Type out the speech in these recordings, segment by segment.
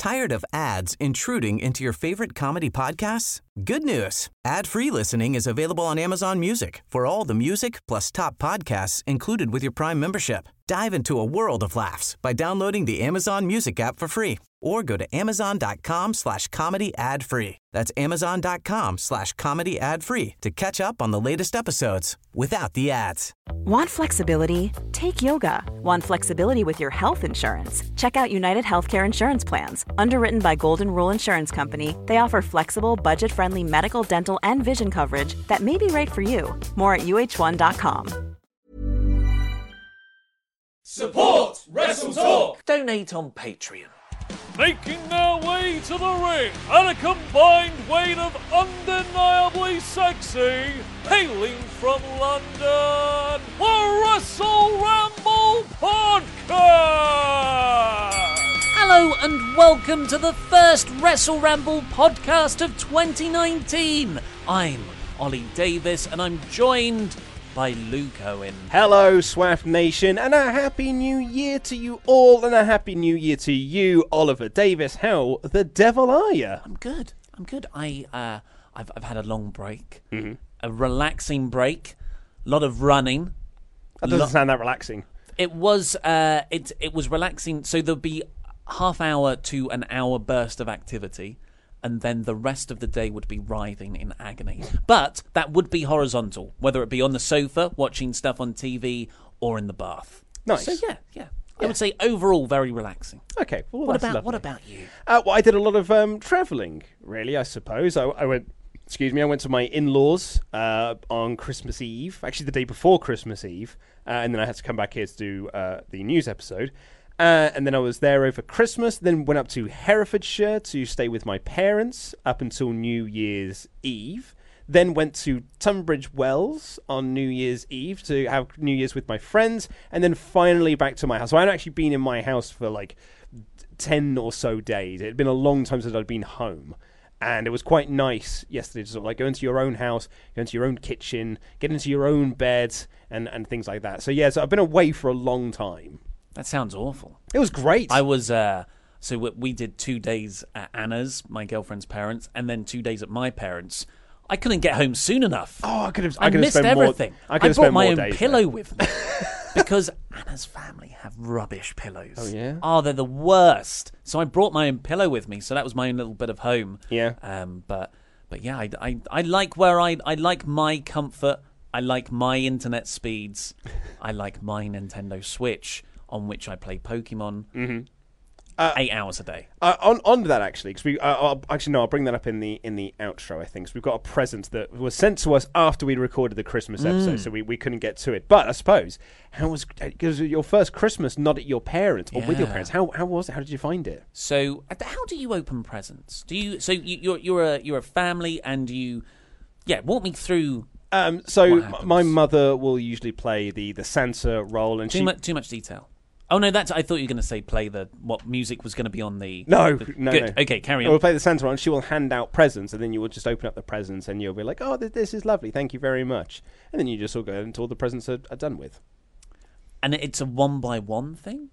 Tired of ads intruding into your favorite comedy podcasts? Good news. Ad-free listening is available on Amazon Music for all the music plus top podcasts included with your Prime membership. Dive into a world of laughs by downloading the Amazon Music app for free or go to amazon.com/comedy ad-free. That's amazon.com/comedy ad-free to catch up on the latest episodes without the ads. Want flexibility? Take yoga. Want flexibility with your health insurance? Check out United Healthcare Insurance Plans. Underwritten by Golden Rule Insurance Company, they offer flexible, budget-friendly medical, dental, and vision coverage that may be right for you. More at uh1.com. Support Wrestle Talk! Donate on Patreon. Making their way to the ring at a combined weight of undeniably sexy, hailing from London, the Wrestle Ramble Podcast! Hello and welcome to the first Wrestle Ramble podcast of 2019. I'm Ollie Davis and I'm joined by Luke Owen. Hello, Swaff Nation, and a Happy New Year to you all, and a Happy New Year to you, Oliver Davis. How the devil are you? I'm good. I've had a long break, a relaxing break, a lot of running. That doesn't sound that relaxing. It was relaxing. So there'll be half hour to an hour burst of activity, and then the rest of the day would be writhing in agony. But that would be horizontal, whether it be on the sofa, watching stuff on TV, or in the bath. Nice. So yeah. I would say overall very relaxing. Okay. Well, What that's about lovely. you? Well, I did a lot of travelling, really, I suppose. I went to my in-laws on Christmas Eve, actually the day before Christmas Eve, and then I had to come back here to do the news episode. And then I was there over Christmas, then went up to Herefordshire to stay with my parents up until New Year's Eve. Then went to Tunbridge Wells on New Year's Eve to have New Year's with my friends. And then finally back to my house. So I'd actually been in my house for like 10 or so days. It had been a long time since I'd been home. And it was quite nice yesterday to sort of like go into your own house, go into your own kitchen, get into your own bed and things like that. So yeah, so I've been away for a long time. That sounds awful. It was great. I was so we did 2 days at Anna's, my girlfriend's parents, and then 2 days at my parents'. I couldn't get home soon enough. Oh, I missed everything. I brought my own pillow with me because Anna's family have rubbish pillows. Oh yeah. Oh, they're the worst. So I brought my own pillow with me. So that was my own little bit of home. Yeah. But yeah, I like where I like my comfort. I like my internet speeds. I like my Nintendo Switch, on which I play Pokemon 8 hours a day. On to that, actually, because I'll bring that up in the outro, I think. So we've got a present that was sent to us after we recorded the Christmas episode, so we couldn't get to it. But I suppose, because your first Christmas not at your parents, or with your parents, how was it? How did you find it? So, how do you open presents? Do you? So you're a family, and walk me through. So my mother will usually play the Santa role, and too much detail. Oh no, I thought you were going to say play what music was going to be on the. No. Okay, carry on. We'll play the Santa role, and she will hand out presents, and then you will just open up the presents, and you'll be like, "Oh, this is lovely, thank you very much," and then you just all go until the presents are done with. And it's a 1-by-1 thing.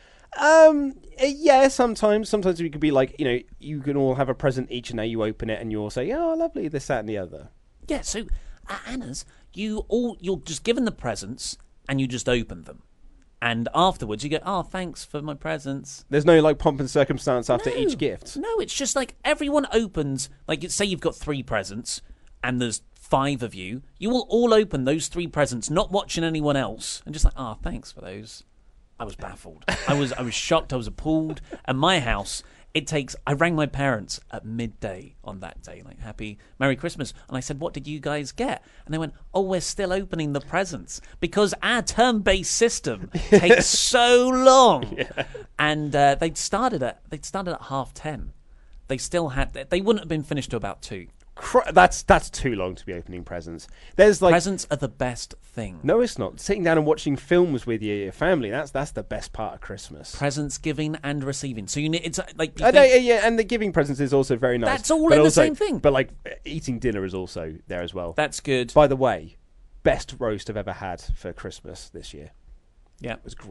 Yeah, sometimes we could be like, you can all have a present each, and now you open it, and you all say, "Oh, lovely, this, that, and the other." Yeah. So at Anna's, you're just given the presents, and you just open them. And afterwards, you go, "Oh, thanks for my presents." There's no like pomp and circumstance after each gift. No, it's just like everyone opens. Like, say you've got 3 presents, and there's 5 of you. You will all open those 3 presents, not watching anyone else, and just like, "Oh, thanks for those." I was baffled. I was shocked. I was appalled. At my house, I rang my parents at midday on that day, like, Merry Christmas. And I said, "What did you guys get?" And they went, "Oh, we're still opening the presents because our turn-based system takes so long." Yeah. And they'd started at 10:30. They wouldn't have been finished to about 2. That's too long to be opening presents. There's like presents are the best thing. No, it's not. Sitting down and watching films with your family, that's the best part of Christmas. Presents giving and receiving. So it's like yeah, and the giving presents is also very nice. That's all in the same thing. But like eating dinner is also there as well. That's good. By the way, best roast I've ever had for Christmas this year. Yeah, it was great.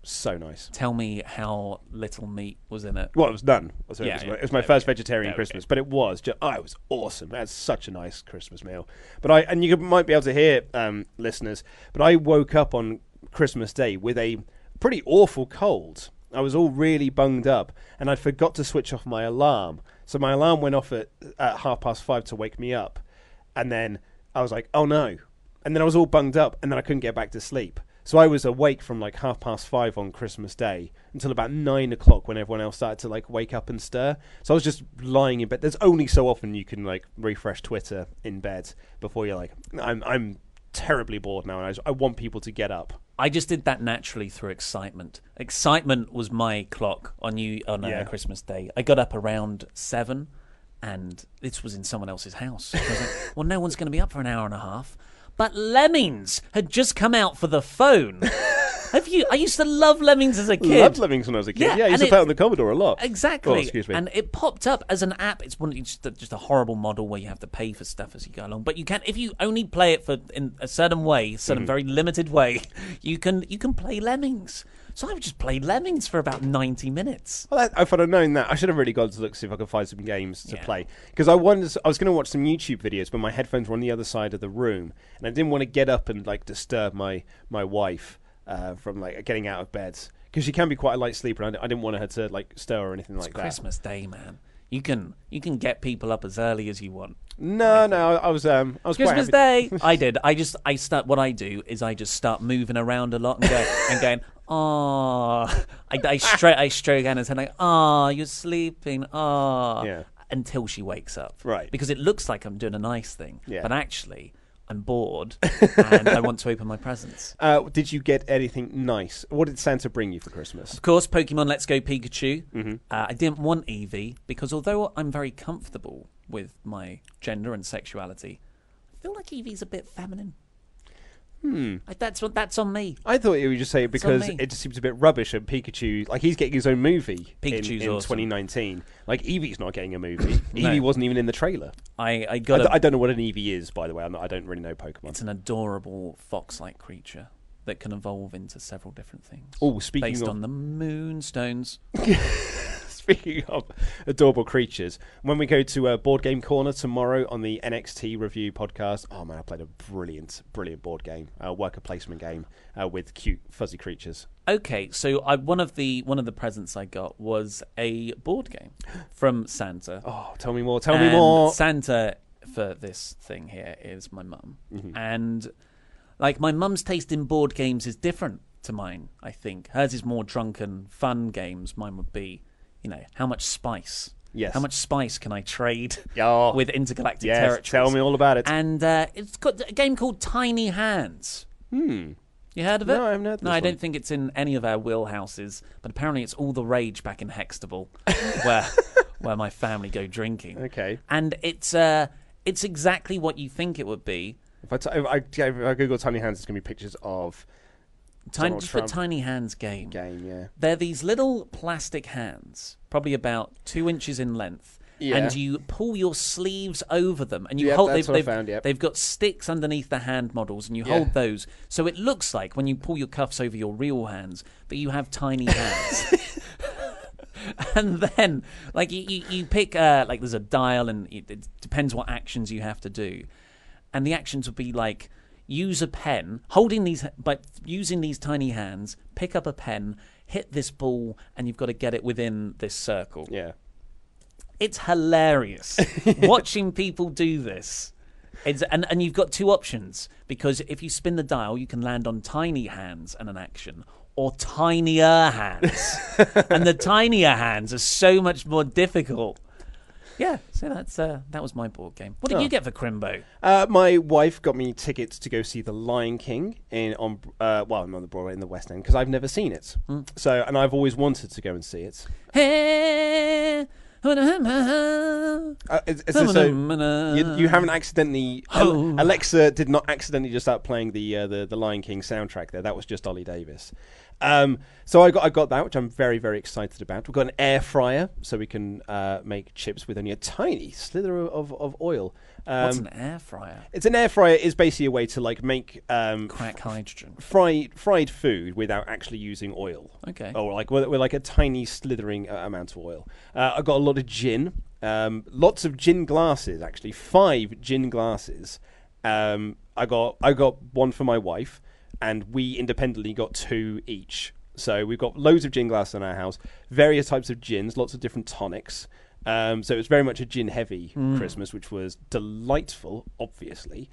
So nice. Tell me how little meat was in it. Well, it was none. So Yeah, it was my first vegetarian Christmas, but it was just it was awesome. That's such a nice Christmas meal. But you might be able to hear, listeners, but I woke up on Christmas Day with a pretty awful cold. I was all really bunged up, and I forgot to switch off my alarm. So my alarm went off at 5:30 to wake me up, and then I was like, oh no. And then I was all bunged up, and then I couldn't get back to sleep. So I was awake from like 5:30 on Christmas Day until about 9 o'clock when everyone else started to like wake up and stir. So I was just lying in bed. There's only so often you can like refresh Twitter in bed before you're like, I'm terribly bored now, and I want people to get up. I just did that naturally through excitement. Excitement was my clock on Christmas Day. I got up around 7, and this was in someone else's house. I was like, well, no one's going to be up for an hour and a half. But Lemmings had just come out for the phone. I used to love Lemmings as a kid. Loved Lemmings when I was a kid. Yeah, I used to play on the Commodore a lot. Exactly. Oh, excuse me. And it popped up as an app. It's just a horrible model where you have to pay for stuff as you go along. But you can, if you only play it in a certain way, very limited way, you can play Lemmings. So I just played Lemmings for about 90 minutes. Well, if I'd have known that, I should have really gone to look see if I could find some games to play. Because I was going to watch some YouTube videos, but my headphones were on the other side of the room, and I didn't want to get up and like disturb my wife from like getting out of bed, because she can be quite a light sleeper. And I didn't want her to like stir or anything like that. Christmas Day, man. You can get people up as early as you want. No, I was Christmas Day. I did. What I do is I just start moving around a lot and going, oh, I stroke Anna's head like, oh, you're sleeping, oh, yeah, until she wakes up, right? Because it looks like I'm doing a nice thing, yeah, but actually I'm bored and I want to open my presents. Did you get anything nice? What did Santa bring you for Christmas? Of course, Pokemon Let's Go Pikachu. Mm-hmm. I didn't want Eevee because although I'm very comfortable with my gender and sexuality, I feel like Eevee's a bit feminine. That's on me. I thought you would just say it because it just seems a bit rubbish. And Pikachu, like he's getting his own movie in awesome. 2019. Like Eevee's not getting a movie. Eevee wasn't even in the trailer. I don't know what an Eevee is, by the way. I don't really know Pokemon. It's an adorable fox-like creature that can evolve into several different things. Oh, based on the Moonstones. Speaking of adorable creatures, when we go to Board Game Corner tomorrow on the NXT Review podcast, oh man, I played a brilliant board game, worker placement game with cute fuzzy creatures. Okay, so one of the presents I got was a board game from Santa. Oh, tell me more! Tell me more! Santa for this thing here is my mum, and like my mum's taste in board games is different to mine. I think hers is more drunken, fun games. Mine would be, how much spice? Yes. How much spice can I trade with intergalactic territories? Tell me all about it. And it's got a game called Tiny Hands. You heard of it? No, I haven't heard of this I don't think it's in any of our wheelhouses, but apparently it's all the rage back in Hextable, where my family go drinking. Okay. And it's exactly what you think it would be. If I Google Tiny Hands, it's going to be pictures of Just put Tiny Hands game. Yeah. They're these little plastic hands, probably about 2 inches in length, and you pull your sleeves over them, and you hold. They've got sticks underneath the hand models, and you hold those, so it looks like when you pull your cuffs over your real hands, but you have tiny hands. And then, like you pick, like there's a dial, and it depends what actions you have to do, and the actions would be like, use a pen, using these tiny hands, pick up a pen, hit this ball, and you've got to get it within this circle. Yeah. It's hilarious watching people do this. And you've got two options, because if you spin the dial, you can land on tiny hands and an action, or tinier hands. And the tinier hands are so much more difficult. Yeah, so that was my board game. What did you get for Crimbo? My wife got me tickets to go see The Lion King not the Broadway, in the West End, because I've never seen it. And I've always wanted to go and see it. You haven't accidentally. Alexa did not accidentally just start playing the Lion King soundtrack there. That was just Ollie Davis. So I got that, which I'm very, very excited about. We've got an air fryer, so we can make chips with only a tiny slither of oil. What's an air fryer? It's an air fryer is basically a way to like make Crack hydrogen. fried food without actually using oil. Okay. Or like with like a tiny slithering amount of oil. I got a lot of gin, lots of gin glasses actually, 5 gin glasses. I got one for my wife, and we independently got 2 each. So we've got loads of gin glasses in our house, various types of gins, lots of different tonics. So it was very much a gin-heavy Christmas, which was delightful, obviously.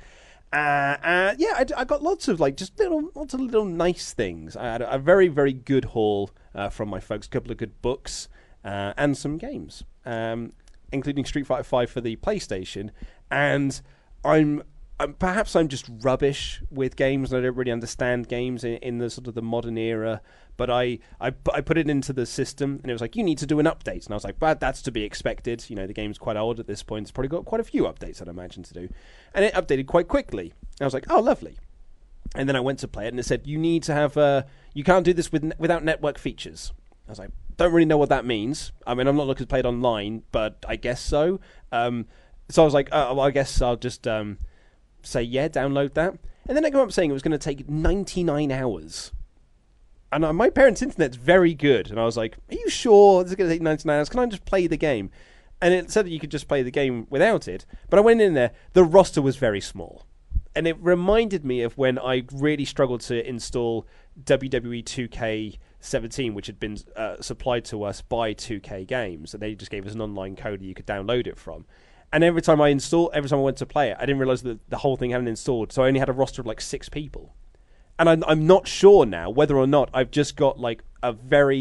I got lots of like just lots of little nice things. I had a very, very good haul from my folks, a couple of good books and some games, including Street Fighter V for the PlayStation. And perhaps I'm just rubbish with games, and I don't really understand games in the sort of the modern era. But I put it into the system, and it was like, you need to do an update. And I was like, but that's to be expected. You know, the game's quite old at this point. It's probably got quite a few updates, I'd imagine, to do. And it updated quite quickly. And I was like, oh, lovely. And then I went to play it, and it said, you need to have, you can't do this without network features. I was like, don't really know what that means. I mean, I'm not looking to play it online, but I guess so. So I was like, well, I guess I'll just say, yeah, download that. And then I go up saying it was going to take 99 hours. And my parents' internet's very good. And I was like, are you sure this is going to take 99 hours? Can I just play the game? And it said that you could just play the game without it. But I went in there. The roster was very small. And it reminded me of when I really struggled to install WWE 2K17, which had been supplied to us by 2K Games. And they just gave us an online code that you could download it from. And every time I went to play it, I didn't realize that the whole thing hadn't installed. So I only had a roster of like 6 people. And I'm not sure now whether or not I've just got like a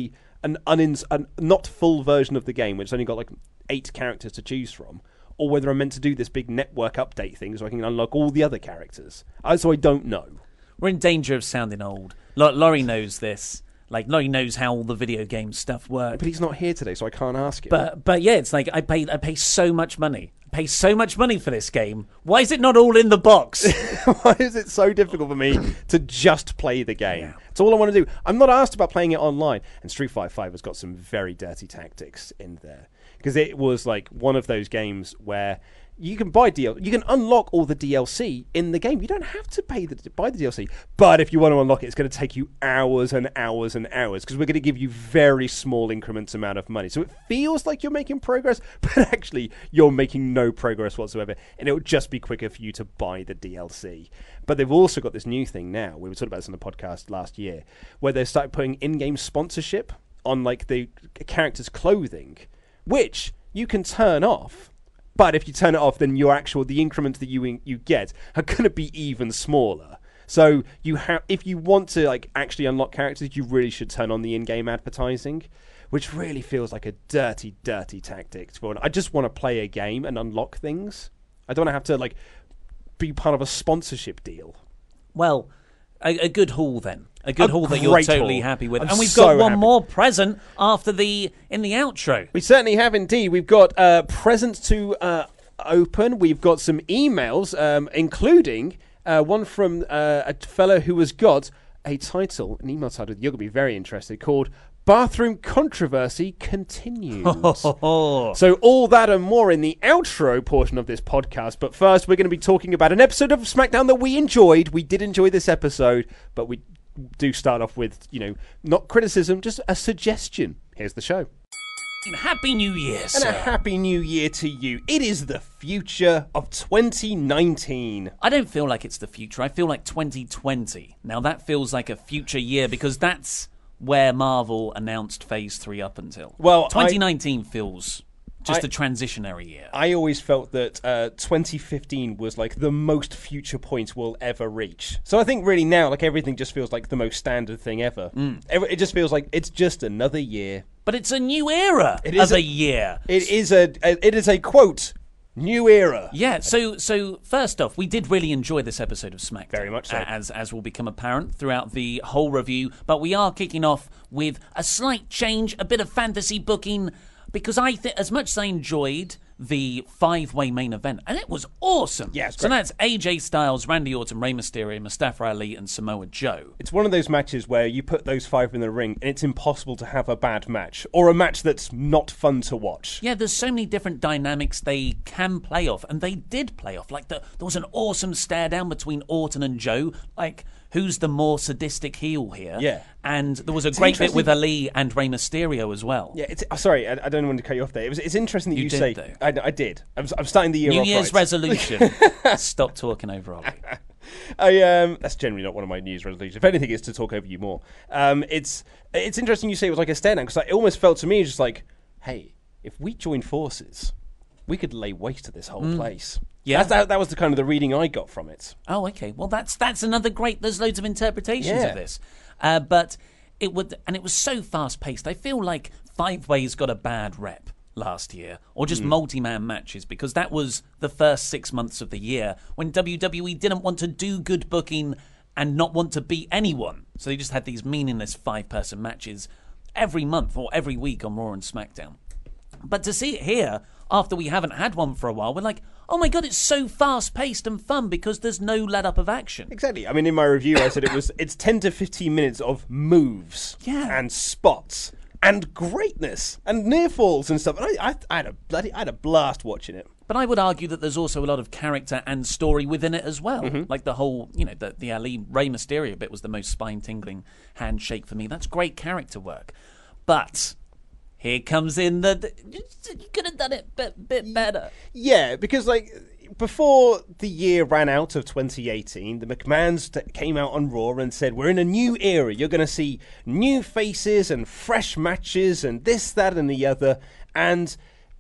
not full version of the game, which has only got like 8 characters to choose from, or whether I'm meant to do this big network update thing so I can unlock all the other characters. So I don't know. We're in danger of sounding old. Laurie knows this. Like, Laurie knows how all the video game stuff works. But he's not here today, so I can't ask him. But yeah, it's like I pay so much money. Pay so much money for this game. Why is it not all in the box? Why is it so difficult for me to just play the game? Yeah. That's all I want to do. I'm not asked about playing it online. And Street Fighter V has got some very dirty tactics in there. Because it was like one of those games where you can buy DLC. You can unlock all the DLC in the game. You don't have to buy the DLC. But if you want to unlock it, it's going to take you hours and hours and hours, because we're going to give you very small increments amount of money. So it feels like you're making progress, but actually you're making no progress whatsoever. And it will just be quicker for you to buy the DLC. But they've also got this new thing now. We were talking about this on the podcast last year, where they started putting in-game sponsorship on like the character's clothing, which you can turn off. But if you turn it off, then the increments that you get are going to be even smaller. So if you want to like actually unlock characters, you really should turn on the in-game advertising, which really feels like a dirty, dirty tactic. I just want to play a game and unlock things. I don't want to have to like be part of a sponsorship deal. Well, a good haul then. A good haul that you're totally happy with. And we've so got one more present in the outro. We certainly have indeed. We've got presents to open. We've got some emails, including one from a fellow who has got an email title you're going to be very interested, called Bathroom Controversy Continues. So all that and more in the outro portion of this podcast. But first, we're going to be talking about an episode of SmackDown that we enjoyed. We did enjoy this episode, but we do start off with, not criticism, just a suggestion. Here's the show. Happy New Year, sir. And a Happy New Year to you. It is the future of 2019. I don't feel like it's the future. I feel like 2020. Now, that feels like a future year because that's where Marvel announced Phase 3 up until. Well, 2019 feels just a transitionary year. I always felt that 2015 was like the most future point we'll ever reach. So I think really now, like, everything just feels like the most standard thing ever. It just feels like it's just another year. But it's a new era of a year. It is a quote, new era. Yeah, so first off, we did really enjoy this episode of SmackDown. Very much so. As will become apparent throughout the whole review. But we are kicking off with a slight change, a bit of fantasy booking, because I think, as much as I enjoyed the 5-way main event, and it was awesome. Yeah, it's so great. that's AJ Styles, Randy Orton, Rey Mysterio, Mustafa Ali, and Samoa Joe. It's one of those matches where you put those 5 in the ring and it's impossible to have a bad match or a match that's not fun to watch. Yeah, there's so many different dynamics they can play off, and they did play off. Like, there was an awesome stare down between Orton and Joe, like, who's the more sadistic heel here? Yeah. And there was a great bit with Ali and Rey Mysterio as well. Yeah, sorry, I don't want to cut you off there. It's interesting that you did, say... though. I did. I'm starting the year New off Year's right. resolution. Stop talking over Ollie. That's generally not one of my New Year's resolutions. If anything, it's to talk over you more. It's interesting you say it was like a stare down, because it almost felt to me just like, hey, if we join forces, we could lay waste to this whole place. Yeah. That was the kind of the reading I got from it. Oh, okay. Well, that's another great... There's loads of interpretations Yeah. of this. But it was so fast-paced. I feel like 5-Ways got a bad rep last year, or just multi-man matches, because that was the first 6 months of the year when WWE didn't want to do good booking and not want to beat anyone. So they just had these meaningless 5-person matches every month or every week on Raw and SmackDown. But to see it here, after we haven't had one for a while, we're like, oh my God, it's so fast-paced and fun because there's no let-up of action. Exactly. I mean, in my review, I said it's 10 to 15 minutes of moves and spots and greatness and near falls and stuff. And I had a blast watching it. But I would argue that there's also a lot of character and story within it as well. Like the whole, the Ali Rey Mysterio bit was the most spine-tingling handshake for me. That's great character work. But here comes in you could have done it a bit better. Yeah, because before the year ran out of 2018, the McMahons came out on Raw and said, we're in a new era. You're going to see new faces and fresh matches and this, that, and the other. And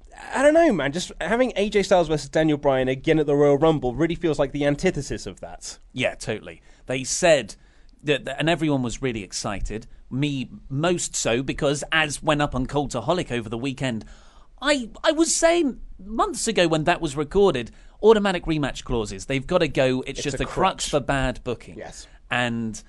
I don't know, man, just having AJ Styles versus Daniel Bryan again at the Royal Rumble really feels like the antithesis of that. Yeah, totally. They said that, and everyone was really excited. Me most so, because as went up on Cultaholic over the weekend, I was saying months ago when that was recorded, automatic rematch clauses, they've got to go. It's just a crux for bad booking. Yes. And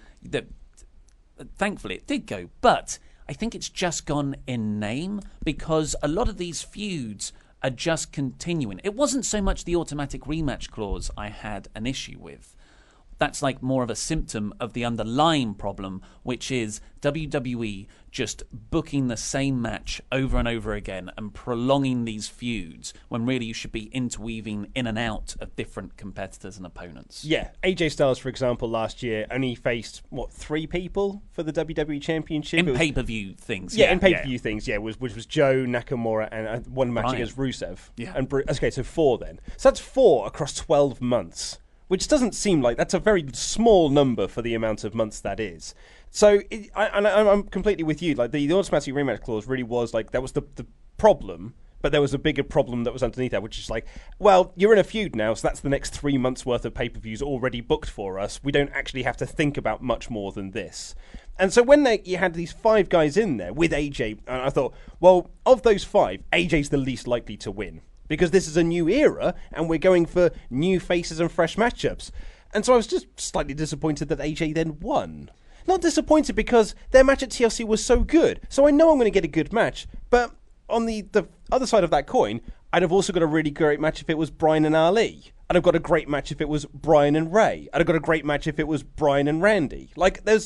thankfully it did go. But I think it's just gone in name, because a lot of these feuds are just continuing. It wasn't so much the automatic rematch clause I had an issue with. That's like more of a symptom of the underlying problem, which is WWE just booking the same match over and over again and prolonging these feuds when really you should be interweaving in and out of different competitors and opponents. Yeah, AJ Styles, for example, last year only faced, 3 people for the WWE Championship? In pay-per-view things. Yeah, in pay-per-view things, which was Joe, Nakamura, and one match Bryan. against Rusev. Yeah. And okay, so 4 then. So that's 4 across 12 months, which doesn't seem like... That's a very small number for the amount of months that is. So I'm completely with you. Like the automatic rematch clause really was like, that was the problem, but there was a bigger problem that was underneath that, which is like, well, you're in a feud now, so that's the next 3 months worth of pay-per-views already booked for us. We don't actually have to think about much more than this. And so when you had these 5 guys in there with AJ, I thought, well, of those 5, AJ's the least likely to win, because this is a new era and we're going for new faces and fresh matchups. And so I was just slightly disappointed that AJ then won. Not disappointed because their match at TLC was so good. So I know I'm going to get a good match. But on the other side of that coin, I'd have also got a really great match if it was Bryan and Ali. I'd have got a great match if it was Bryan and Rey. I'd have got a great match if it was Bryan and Randy. Like, there's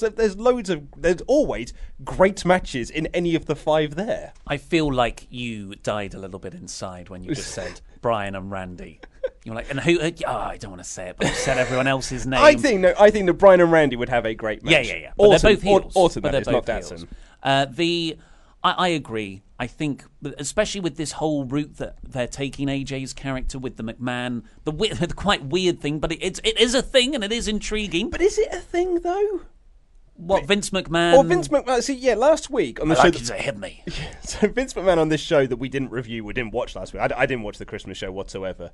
always great matches in any of the 5 there. I feel like you died a little bit inside when you just said Bryan and Randy. You were like, and who? I don't want to say it, but you said everyone else's name. I think that Bryan and Randy would have a great match. Yeah. But Orton, they're both heels. Orton, but that is, they're not both Datsun. heels. I agree. I think, especially with this whole route that they're taking AJ's character with the McMahon, the quite weird thing, but it is a thing and it is intriguing. But is it a thing, though? What, Vince McMahon? Or Vince McMahon. See, yeah, last week on the show. Like to hit me. So Vince McMahon on this show that we didn't watch last week. I didn't watch the Christmas show whatsoever.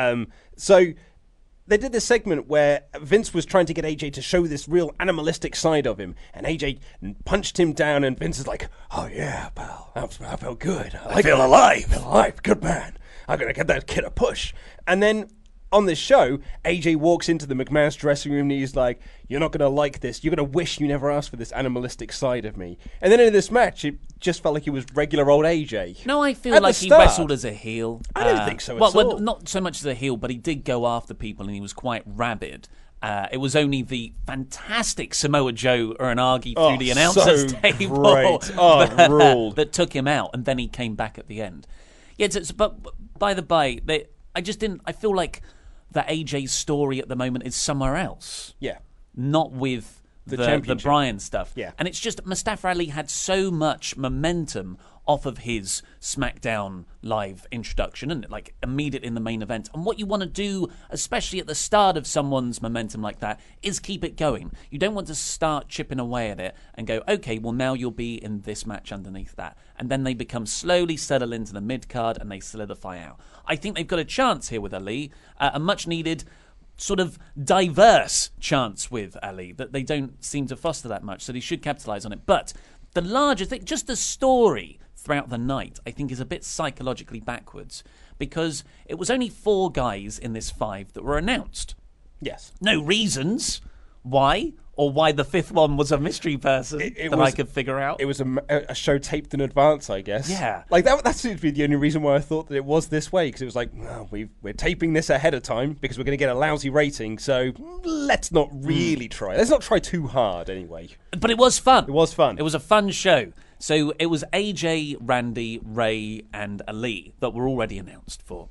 So they did this segment where Vince was trying to get AJ to show this real animalistic side of him, and AJ punched him down, and Vince is like, "Oh yeah, pal, I felt good. I feel alive. Good man. I'm gonna get that kid a push." And then on this show, AJ walks into the McMahon's dressing room and he's like, "You're not going to like this. You're going to wish you never asked for this animalistic side of me." And then in this match, it just felt like he was regular old AJ. No, I feel At like the he start. wrestled as a heel. I don't think so at well, all. not so much as a heel, but he did go after people and he was quite rabid. It was only the fantastic Samoa Joe Uranagi through the announcer's so table great. Oh, ruled. that took him out, and then he came back at the end. Yeah, but by the by, I just didn't. I feel like that AJ's story at the moment is somewhere else. Yeah. Not with the championship. Bryan stuff. Yeah. And it's just Mustafa Ali had so much momentum off of his SmackDown Live introduction and like immediate in the main event. And what you want to do, especially at the start of someone's momentum like that, is keep it going. You don't want to start chipping away at it and go, okay, well now you'll be in this match underneath that. And then they become slowly settle into the mid-card and they solidify out. I think they've got a chance here with Ali, a much needed sort of diverse chance with Ali that they don't seem to foster that much, so they should capitalise on it. But the larger thing, just the story throughout the night, I think is a bit psychologically backwards because it was only 4 guys in this 5 that were announced. Yes. No reasons why, or why the 5th one was a mystery person I could figure out. It was a show taped in advance, I guess. Yeah. Like, that seems to be the only reason why I thought that it was this way, because it was like, well, we're taping this ahead of time because we're going to get a lousy rating, so let's not really try. Let's not try too hard, anyway. But it was fun. It was fun. It was a fun show. So it was AJ, Randy, Ray, and Ali that were already announced for.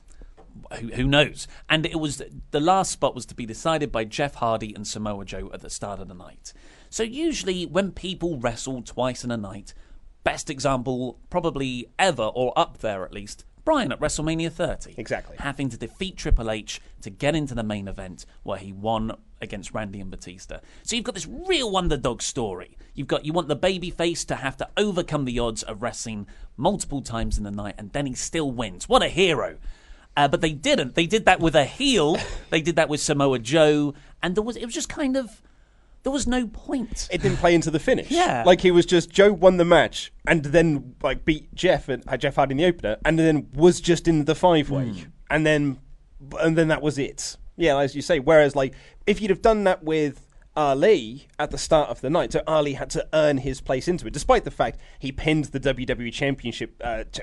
Who knows? And it was the last spot was to be decided by Jeff Hardy and Samoa Joe at the start of the night. So usually when people wrestle twice in a night, best example probably ever, or up there at least, Bryan at WrestleMania 30. Exactly. Having to defeat Triple H to get into the main event where he won against Randy and Batista. So you've got this real underdog story. You want the babyface to have to overcome the odds of wrestling multiple times in the night, and then he still wins. What a hero. But they didn't. They did that with a heel. They did that with Samoa Joe. And it was just kind of... There was no point. It didn't play into the finish. Yeah. Like, he was just... Joe won the match and then, like, beat Jeff and had Jeff Hardy in the opener and then was just in the 5-way. And then that was it. Yeah, as you say. Whereas, like, if you'd have done that with Ali at the start of the night, so Ali had to earn his place into it, despite the fact he pinned the WWE Championship.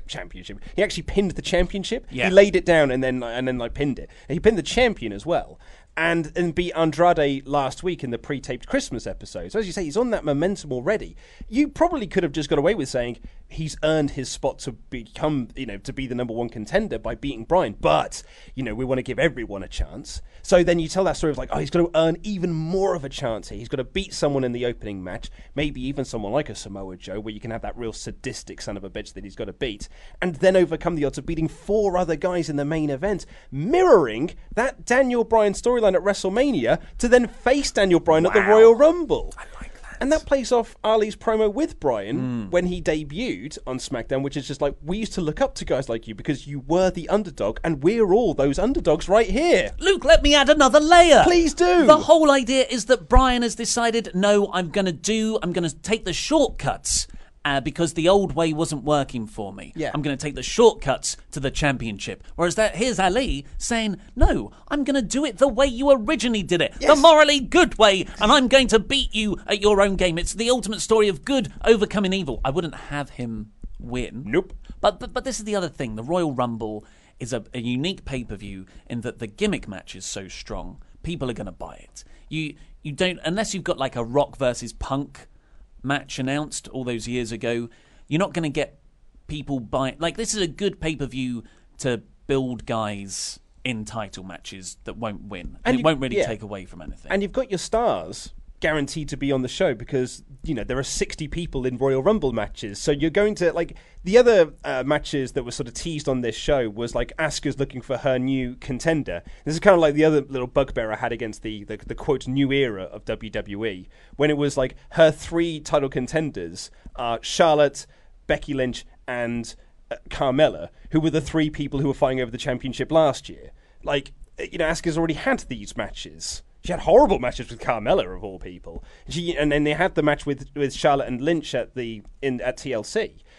He actually pinned the championship. Yeah. He laid it down and then pinned it. And he pinned the champion as well. And beat Andrade last week in the pre-taped Christmas episode. So as you say, he's on that momentum already. You probably could have just got away with saying he's earned his spot to become, to be the number 1 contender by beating Bryan. But, we want to give everyone a chance. So then you tell that story of like, oh, he's got to earn even more of a chance here. He's got to beat someone in the opening match, maybe even someone like a Samoa Joe, where you can have that real sadistic son of a bitch that he's got to beat, and then overcome the odds of beating 4 other guys in the main event, mirroring that Daniel Bryan storyline at WrestleMania to then face Daniel Bryan at the Royal Rumble. I like that. And that plays off Ali's promo with Bryan when he debuted on SmackDown, which is just like, we used to look up to guys like you because you were the underdog, and we're all those underdogs right here. Luke, let me add another layer. Please do. The whole idea is that Bryan has decided, no, I'm going to take the shortcuts because the old way wasn't working for me. Yeah. I'm going to take the shortcuts to the championship. Whereas here's Ali saying, no, I'm going to do it the way you originally did it. Yes. The morally good way. And I'm going to beat you at your own game. It's the ultimate story of good overcoming evil. I wouldn't have him win. Nope. But this is the other thing. The Royal Rumble is a unique pay-per-view in that the gimmick match is so strong. People are going to buy it. You don't, unless you've got like a Rock versus Punk match announced all those years ago, you're not going to get people buying. Like, this is a good pay-per-view to build guys in title matches that won't win. And it won't really take away from anything. And you've got your stars guaranteed to be on the show because, there are 60 people in Royal Rumble matches. So you're going to, like, the other matches that were sort of teased on this show was, like, Asuka's looking for her new contender. This is kind of like the other little bugbear I had against the quote, new era of WWE, when it was, like, her 3 title contenders are Charlotte, Becky Lynch, and Carmella, who were the 3 people who were fighting over the championship last year. Like, Asuka's already had these matches. She had horrible matches with Carmella, of all people. And then they had the match with Charlotte and Lynch at TLC.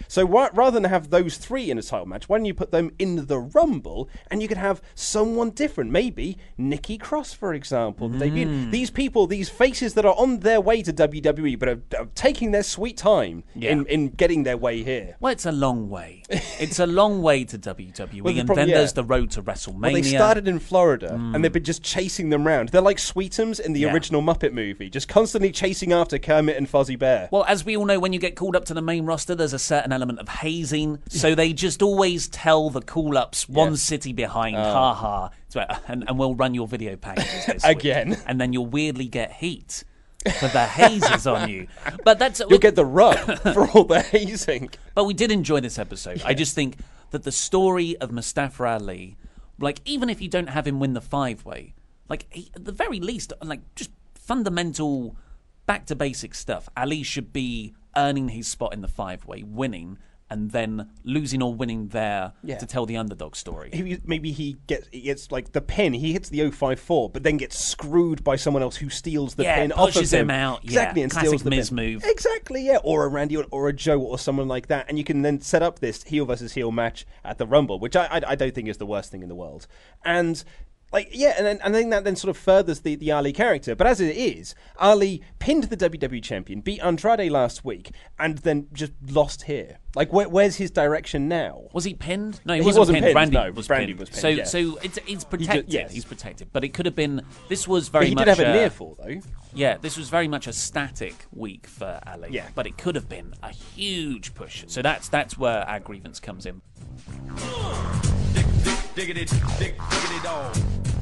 So rather than have those three in a title match, why don't you put them in the Rumble and you could have someone different? Maybe Nikki Cross, for example. These people, these faces that are on their way to WWE but are taking their sweet time in getting their way here. Well, it's a long way. It's a long way to WWE, and then there's the road to WrestleMania. Well, they started in Florida, and they've been just chasing them around. They're like Sweetums in the original Muppet movie, just constantly chasing after Kermit and Fozzie Bear. Well, as we all know, when you get called up to the main roster, there's a certain element of hazing, so they just always tell the call-ups one city behind, ha-ha, and we'll run your video packages this Again. week. And then you'll weirdly get heat for the hazes on you. But you'll get the rub for all the hazing. But we did enjoy this episode. Yeah. I just think that the story of Mustafa Ali, like, even if you don't have him win the 5-way, like, at the very least, like, just fundamental, back-to-basic stuff. Ali should be earning his spot in the 5-way, winning, and then losing or winning there to tell the underdog story. Maybe he gets like the pin. He hits the 054, but then gets screwed by someone else who steals the pin off of him. Pushes him out. Exactly, and classic steals the Miz pin. move. Exactly, yeah. Or a Randy or a Joe or someone like that, and you can then set up this heel versus heel match at the Rumble, which I don't think is the worst thing in the world. And and I think that then sort of furthers the Ali character. But as it is, Ali pinned the WWE champion, beat Andrade last week, and then just lost here. Like, where's his direction now? Was he pinned? No, he wasn't pinned. Randy was pinned. So it's protected. He's protected. But it could have been. This was very much. He did have a near fall though. Yeah, this was very much a static week for Ali. Yeah, but it could have been a huge push. So that's where our grievance comes in. Diggity dog.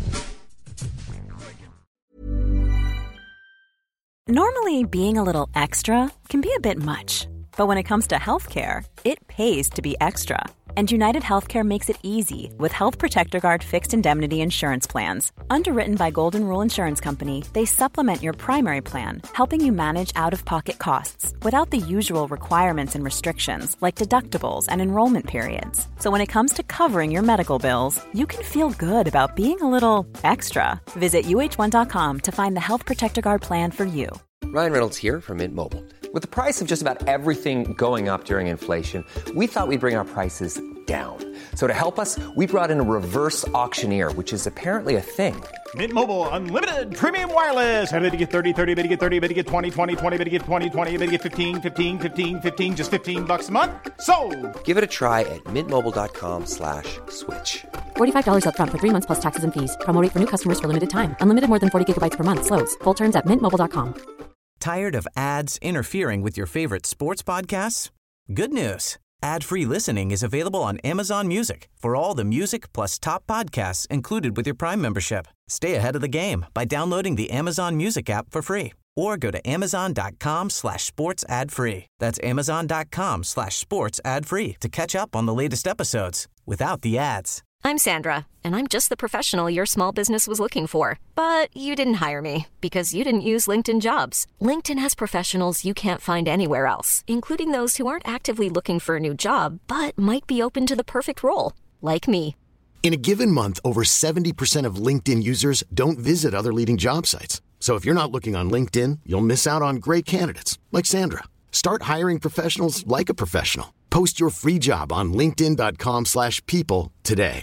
Normally, being a little extra can be a bit much. But when it comes to healthcare, it pays to be extra. And United Healthcare makes it easy with Health Protector Guard fixed indemnity insurance plans. Underwritten by Golden Rule Insurance Company, they supplement your primary plan, helping you manage out-of-pocket costs without the usual requirements and restrictions like deductibles and enrollment periods. So when it comes to covering your medical bills, you can feel good about being a little extra. Visit UH1.com to find the Health Protector Guard plan for you. Ryan Reynolds here from Mint Mobile. With the price of just about everything going up during inflation, we thought we'd bring our prices down. So to help us, we brought in a reverse auctioneer, which is apparently a thing. Mint Mobile Unlimited Premium Wireless. How to get 30, 30, bit to get 30, bit to get 20, 20, 20, bit to get 20, 20, bit to get 15, 15, 15, 15, just $15 a month? Sold! Give it a try at mintmobile.com/switch. $45 up front for 3 months plus taxes and fees. Promo rate for new customers for limited time. Unlimited more than 40 gigabytes per month. Slows full terms at mintmobile.com. Tired of ads interfering with your favorite sports podcasts? Good news. Ad-free listening is available on Amazon Music for all the music plus top podcasts included with your Prime membership. Stay ahead of the game by downloading the Amazon Music app for free or go to amazon.com/sports ad free. That's amazon.com/sports ad free to catch up on the latest episodes without the ads. I'm Sandra, and I'm just the professional your small business was looking for. But you didn't hire me because you didn't use LinkedIn Jobs. LinkedIn has professionals you can't find anywhere else, including those who aren't actively looking for a new job, but might be open to the perfect role, like me. In a given month, over 70% of LinkedIn users don't visit other leading job sites. So if you're not looking on LinkedIn, you'll miss out on great candidates, like Sandra. Start hiring professionals like a professional. Post your free job on linkedin.com/people today.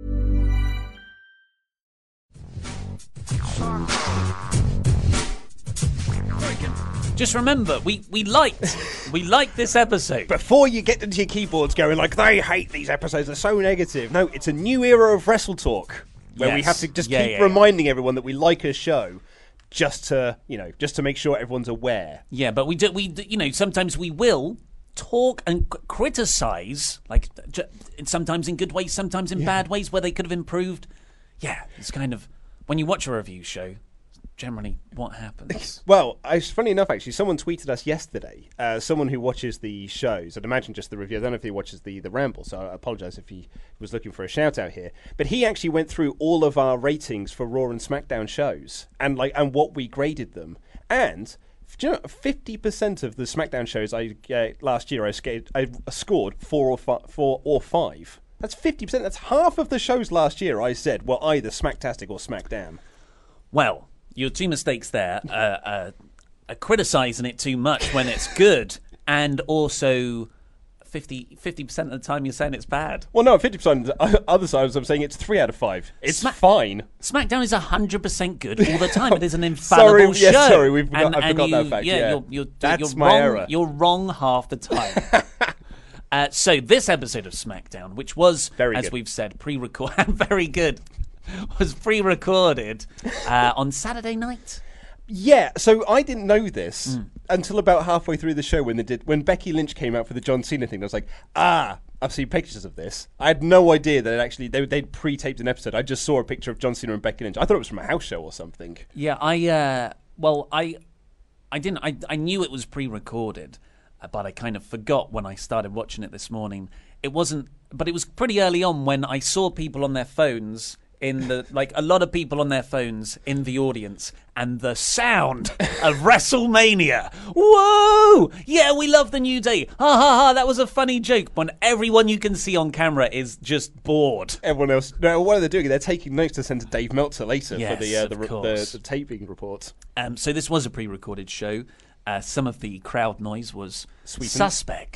Just remember, we liked this episode. Before you get into your keyboards going like, they hate these episodes, they're so negative. No, it's a new era of Wrestle Talk where we have to just keep reminding everyone that we like a show. Just to make sure everyone's aware. Yeah, but we sometimes we will talk and criticize, like sometimes in good ways, sometimes in bad ways where they could have improved. Yeah, it's kind of when you watch a review show, generally what happens. Well, it's funny enough, actually, someone tweeted us yesterday, someone who watches the shows, I'd imagine just the review, I don't know if he watches the Ramble, so I apologise if he was looking for a shout out here, but he actually went through all of our ratings for Raw and SmackDown shows, and what we graded them, and 50% of the SmackDown shows last year I scored 4 or 5. That's 50%. That's half of the shows last year I said were either Smacktastic or SmackDown. Well, your two mistakes there are criticising it too much when it's good, and also 50% of the time you're saying it's bad. Well, no, 50% of the other side, I'm saying it's 3 out of 5. It's fine. SmackDown is 100% good all the time. It is an infallible show. Sorry, I forgot that fact. That's my error. You're wrong half the time. So this episode of SmackDown, which was, as we've said, pre-recorded, very good, was pre-recorded on Saturday night. Yeah, so I didn't know this until about halfway through the show when Becky Lynch came out for the John Cena thing. I was like, I've seen pictures of this. I had no idea that they'd pre-taped an episode. I just saw a picture of John Cena and Becky Lynch. I thought it was from a house show or something. Yeah, I didn't. I knew it was pre-recorded, but I kind of forgot when I started watching it this morning. It wasn't, but it was pretty early on when I saw people on their phones. A lot of people on their phones in the audience, and the sound of WrestleMania. Whoa! Yeah, we love the New Day. Ha ha ha! That was a funny joke. When everyone you can see on camera is just bored. Everyone else. No, what are they doing? They're taking notes to send to Dave Meltzer later for the taping report. So this was a pre-recorded show. Some of the crowd noise was suspect.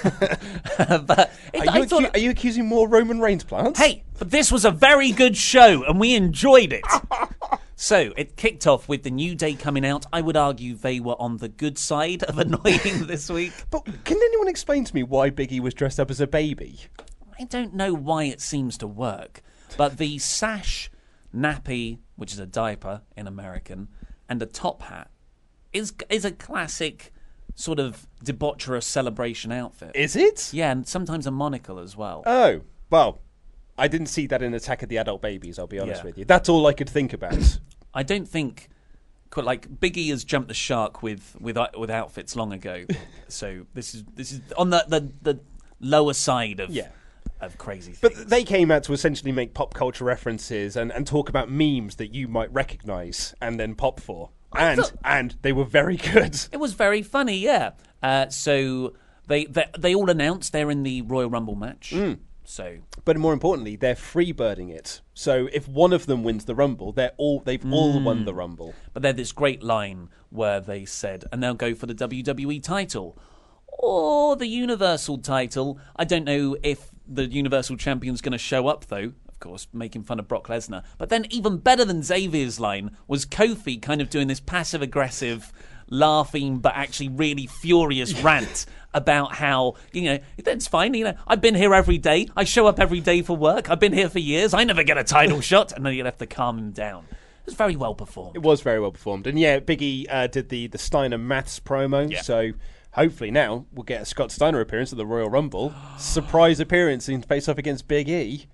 But are you accusing more Roman Reigns plants? Hey, but this was a very good show, and we enjoyed it. So it kicked off with the New Day coming out. I would argue they were on the good side of annoying this week. But can anyone explain to me why Big E was dressed up as a baby? I don't know why it seems to work, but the sash, nappy, which is a diaper in American, and a top hat is a classic sort of debaucherous celebration outfit. Is it? Yeah, and sometimes a monocle as well. Oh, well, I didn't see that in Attack of the Adult Babies, I'll be honest with you. That's all I could think about. I don't think... Big E has jumped the shark with outfits long ago. So this is on the lower side of crazy things. But they came out to essentially make pop culture references and talk about memes that you might recognise and then pop for. And they were very good. It was very funny, yeah. So they all announced they're in the Royal Rumble match. But more importantly, they're freebirding it. So if one of them wins the Rumble, they've all won the Rumble. But they had this great line where they said, and they'll go for the WWE title or the Universal title. I don't know if the Universal Champion's going to show up, though. Of course, making fun of Brock Lesnar. But then even better than Xavier's line was Kofi kind of doing this passive-aggressive, laughing but actually really furious rant about how, that's fine, I've been here every day. I show up every day for work. I've been here for years. I never get a title shot. And then you have to calm him down. It was very well performed. It was very well performed. And yeah, Big E did the Steiner Maths promo. Yeah. So hopefully now we'll get a Scott Steiner appearance at the Royal Rumble. Surprise appearance in face-off against Big E.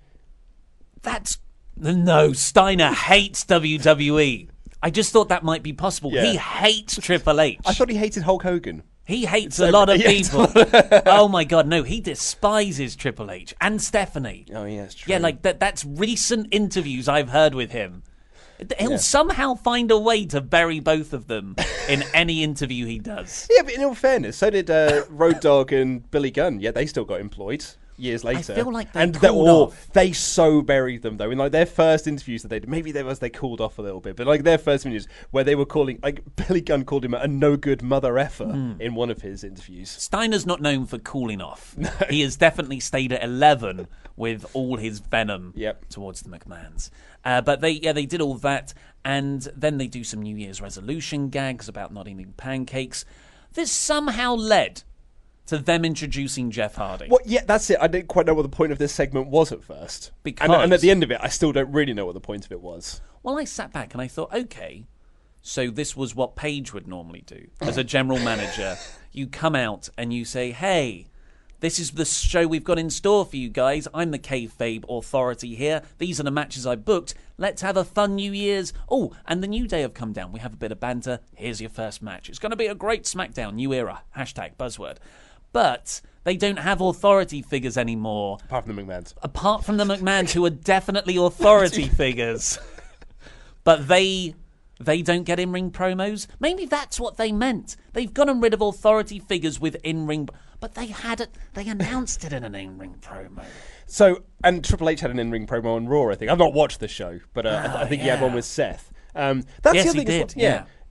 No, Steiner hates WWE. I just thought that might be possible. Yeah. He hates Triple H. I thought he hated Hulk Hogan. He hates a lot of people. Oh my God, no, he despises Triple H and Stephanie. Oh yeah, that's true. Yeah, that's recent interviews I've heard with him. He'll somehow find a way to bury both of them in any interview he does. Yeah, but in all fairness, so did Road Dogg and Billy Gunn. Yeah, they still got employed years later. I feel like they so buried them though in their first interviews that they did. Maybe they cooled off a little bit, but their first interviews where they were calling, Billy Gunn called him a no good mother effer in one of his interviews. Steiner's not known for cooling off. No. He has definitely stayed at 11 with all his venom towards the McMahons. But they did all that, and then they do some New Year's resolution gags about not eating pancakes. This somehow led to them introducing Jeff Hardy. Well, yeah, that's it. I didn't quite know what the point of this segment was at first. And at the end of it, I still don't really know what the point of it was. Well, I sat back and I thought, okay, so this was what Paige would normally do. As a general manager, you come out and you say, hey, this is the show we've got in store for you guys. I'm the kayfabe authority here. These are the matches I booked. Let's have a fun New Year's. Oh, and the New Day have come down. We have a bit of banter. Here's your first match. It's going to be a great SmackDown. New era. # buzzword. But they don't have authority figures anymore. Apart from the McMahons. Apart from the McMahons, who are definitely authority figures. But they don't get in-ring promos. Maybe that's what they meant. They've gotten rid of authority figures with in-ring... But they announced it in an in-ring promo. So, and Triple H had an in-ring promo on Raw, I think. I've not watched the show, but I think he had one with Seth. That's yes, the other he thing did. Yeah.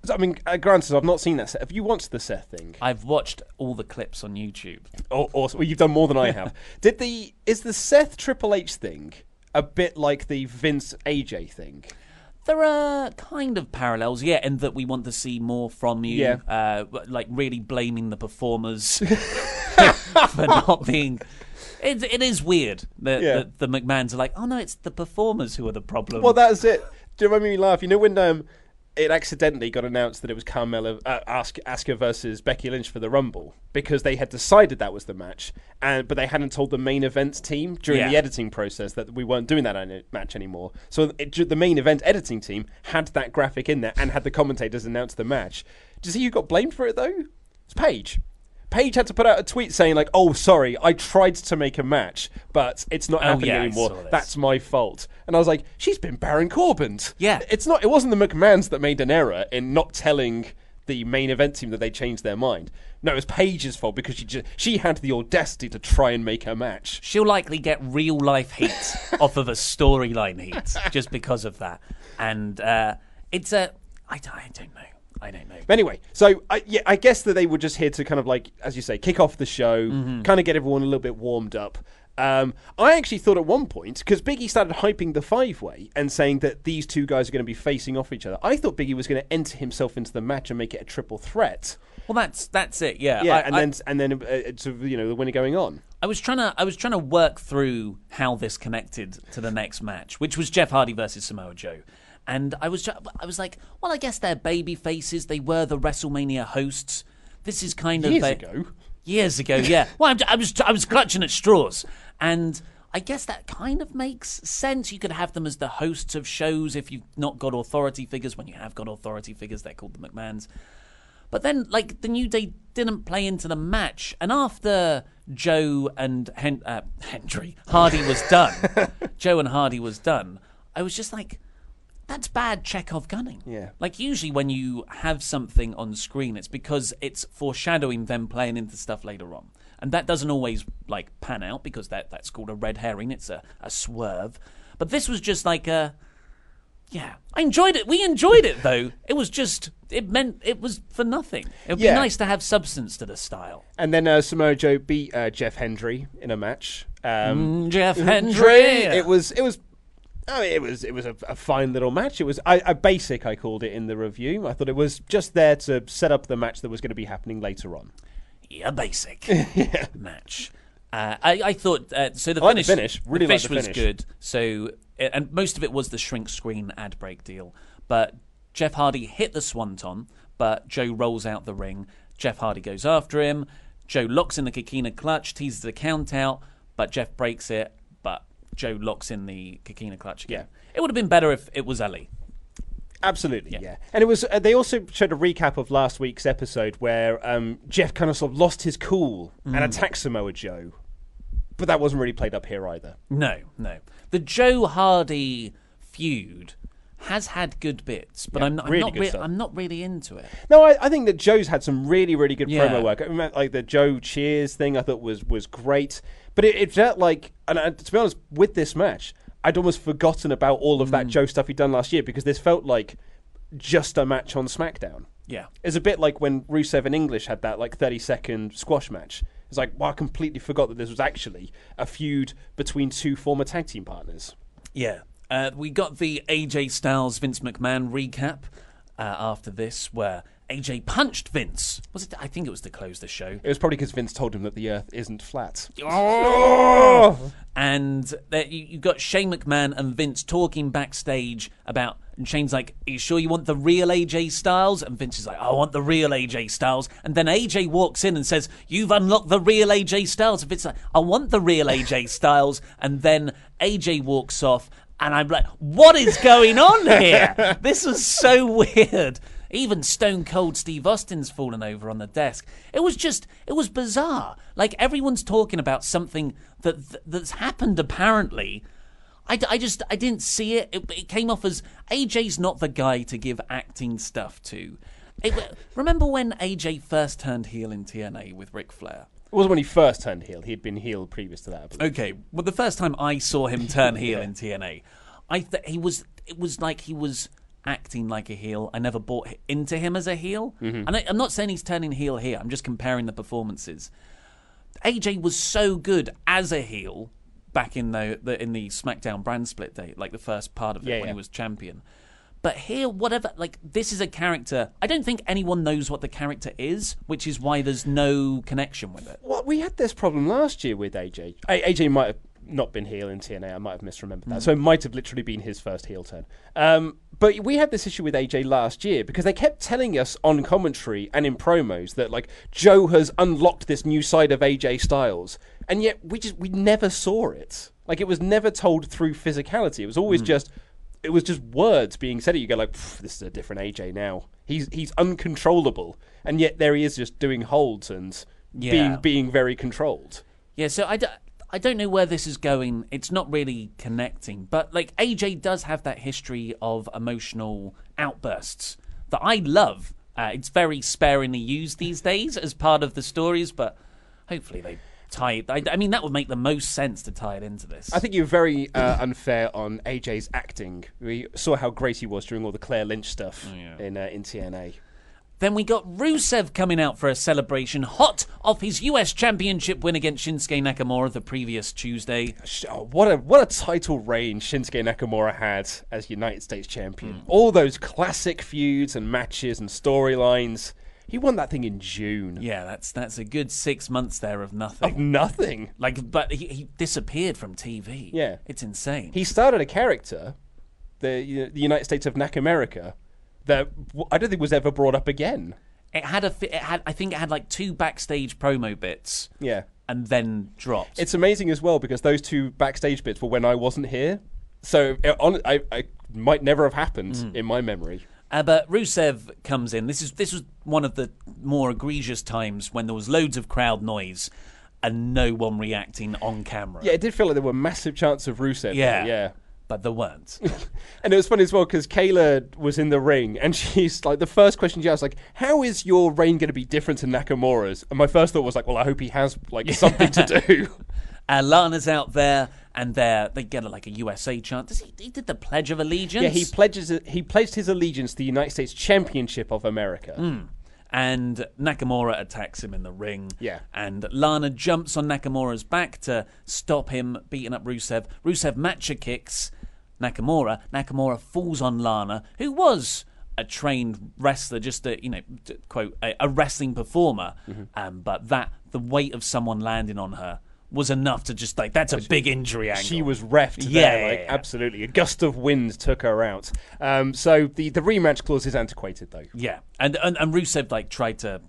I mean, granted, I've not seen that. Have you watched the Seth thing? I've watched all the clips on YouTube. Oh, awesome. Well, you've done more than I have. Is the Seth Triple H thing a bit like the Vince AJ thing? There are kind of parallels, yeah, in that we want to see more from you. Yeah. Like really blaming the performers for not being. It is weird that the McMahons are like, oh no, it's the performers who are the problem. Well, that's it. Do you remember me laugh? You know when it accidentally got announced that it was Carmella, Asuka versus Becky Lynch for the Rumble, because they had decided that was the match, but they hadn't told the main events team during the editing process that we weren't doing that match anymore. So the main event editing team had that graphic in there and had the commentators announce the match. Do you see who got blamed for it though? It's Paige. Paige had to put out a tweet saying like, "Oh, sorry, I tried to make a match, but it's not happening anymore. That's my fault." And I was like, "She's been Baron Corbin'd." Yeah, it's not. It wasn't the McMahons that made an error in not telling the main event team that they changed their mind. No, it was Paige's fault because she had the audacity to try and make her match. She'll likely get real life heat off of a storyline heat just because of that. And it's a I don't know. I don't know. But anyway, so I guess that they were just here to kind of like, as you say, kick off the show, kind of get everyone a little bit warmed up. I actually thought at one point, because Big E started hyping the five-way and saying that these two guys are going to be facing off each other, I thought Big E was going to enter himself into the match and make it a triple threat. Well, that's it, yeah. Yeah, and then the winner going on. I was trying to work through how this connected to the next match, which was Jeff Hardy versus Samoa Joe. And I was like, well, I guess they're baby faces. They were the WrestleMania hosts. This is kind of years ago, yeah. Well, I was clutching at straws, and I guess that kind of makes sense. You could have them as the hosts of shows if you've not got authority figures. When you have got authority figures, they're called the McMahons. But then, like, the New Day didn't play into the match, and after Joe and Hardy was done, Joe and Hardy was done, I was just like, that's bad Chekhov gunning. Yeah. Like, usually when you have something on screen, it's because it's foreshadowing them playing into stuff later on. And that doesn't always, like, pan out, because that's called a red herring. It's a swerve. But this was just like a... Yeah. I enjoyed it. We enjoyed it, though. It was just... It meant it was for nothing. It would be nice to have substance to the style. And then Samoa Joe beat Jeff Hendry in a match. Jeff Hendry! It was a fine little match. It was a basic, I called it in the review. I thought it was just there to set up the match that was going to be happening later on. Yeah, basic match. I thought so. The finish was good. So, and most of it was the shrink screen ad break deal. But Jeff Hardy hit the swanton, but Joe rolls out the ring. Jeff Hardy goes after him. Joe locks in the Coquina clutch, teases the count out, but Jeff breaks it. But Joe locks in the Coquina clutch again. Yeah. It would have been better if it was Ali. Absolutely, yeah. And it was. They also showed a recap of last week's episode where Jeff kind of sort of lost his cool and attacked Samoa Joe. But that wasn't really played up here either. No. The Joe Hardy feud has had good bits, but I'm not really into it. No, I think that Joe's had some really, really good promo work. I remember, like, the Joe Cheers thing I thought was great. But it felt like, and to be honest, with this match, I'd almost forgotten about all of that Joe stuff he'd done last year, because this felt like just a match on SmackDown. Yeah. It's a bit like when Rusev and English had that like 30-second squash match. It's like, well, I completely forgot that this was actually a feud between two former tag team partners. Yeah. We got the AJ Styles Vince McMahon recap after this, where AJ punched Vince. Was it? I think it was to close the show. It was probably because Vince told him that the Earth isn't flat. Oh! And you got Shane McMahon and Vince talking backstage about. And Shane's like, "Are you sure you want the real AJ Styles?" And Vince is like, "I want the real AJ Styles." And then AJ walks in and says, "You've unlocked the real AJ Styles." And Vince's like, "I want the real AJ Styles." And then AJ walks off. And I'm like, what is going on here? This was so weird. Even Stone Cold Steve Austin's fallen over on the desk. It was bizarre. Like, everyone's talking about something that's happened, apparently. I didn't see it. It came off as AJ's not the guy to give acting stuff to. Remember when AJ first turned heel in TNA with Ric Flair? It wasn't when he first turned heel. He'd been heel previous to that, I believe. Okay, well, the first time I saw him turn heel in TNA, it was like he was acting like a heel. I never bought into him as a heel. Mm-hmm. And I'm not saying he's turning heel here. I'm just comparing the performances. AJ was so good as a heel back in the SmackDown brand split day, like the first part of it when he was champion. But here, this is a character. I don't think anyone knows what the character is, which is why there's no connection with it. Well, we had this problem last year with AJ. AJ might have not been heel in TNA. I might have misremembered that. So it might have literally been his first heel turn. But we had this issue with AJ last year because they kept telling us on commentary and in promos that like Joe has unlocked this new side of AJ Styles, and yet we never saw it. Like it was never told through physicality. It was always just words being said. You go like, this is a different AJ now. He's uncontrollable, and yet there he is just doing holds and being very controlled. Yeah, so I don't know where this is going. It's not really connecting. But like AJ does have that history of emotional outbursts that I love. It's very sparingly used these days as part of the stories, but hopefully they tie it. I mean, that would make the most sense to tie it into this. I think you're very unfair on AJ's acting. We saw how great he was during all the Claire Lynch stuff in TNA. Then we got Rusev coming out for a celebration, hot off his US Championship win against Shinsuke Nakamura the previous Tuesday. What a title reign Shinsuke Nakamura had as United States Champion. All those classic feuds and matches and storylines. He won that thing in June. Yeah, that's a good 6 months there of nothing. Of nothing. But he disappeared from TV. Yeah. It's insane. He started a character, the United States of Nakamerica, that I don't think was ever brought up again. I think it had like 2 backstage promo bits. Yeah. And then dropped. It's amazing as well because those 2 backstage bits were when I wasn't here. So I might never have happened in my memory. But Rusev comes in. This was one of the more egregious times when there was loads of crowd noise and no one reacting on camera. Yeah, it did feel like there were massive chants of Rusev. Yeah. Yeah. But there weren't. And it was funny as well because Kayla was in the ring and she's like, the first question she asked, like, how is your reign going to be different to Nakamura's? And my first thought was like, well, I hope he has like something to do. Lana's out there and they get like a USA chant. He did the Pledge of Allegiance? Yeah, he pledged his allegiance to the United States Championship of America. And Nakamura attacks him in the ring. Yeah. And Lana jumps on Nakamura's back to stop him beating up Rusev. Rusev matcha kicks Nakamura. Nakamura falls on Lana, who was a trained wrestler, just to quote, a wrestling performer. But the weight of someone landing on her was enough to just like, that's a big injury angle. She was reffed there, absolutely. A gust of wind took her out. So the rematch clause is antiquated, though. Yeah, and Rusev like tried to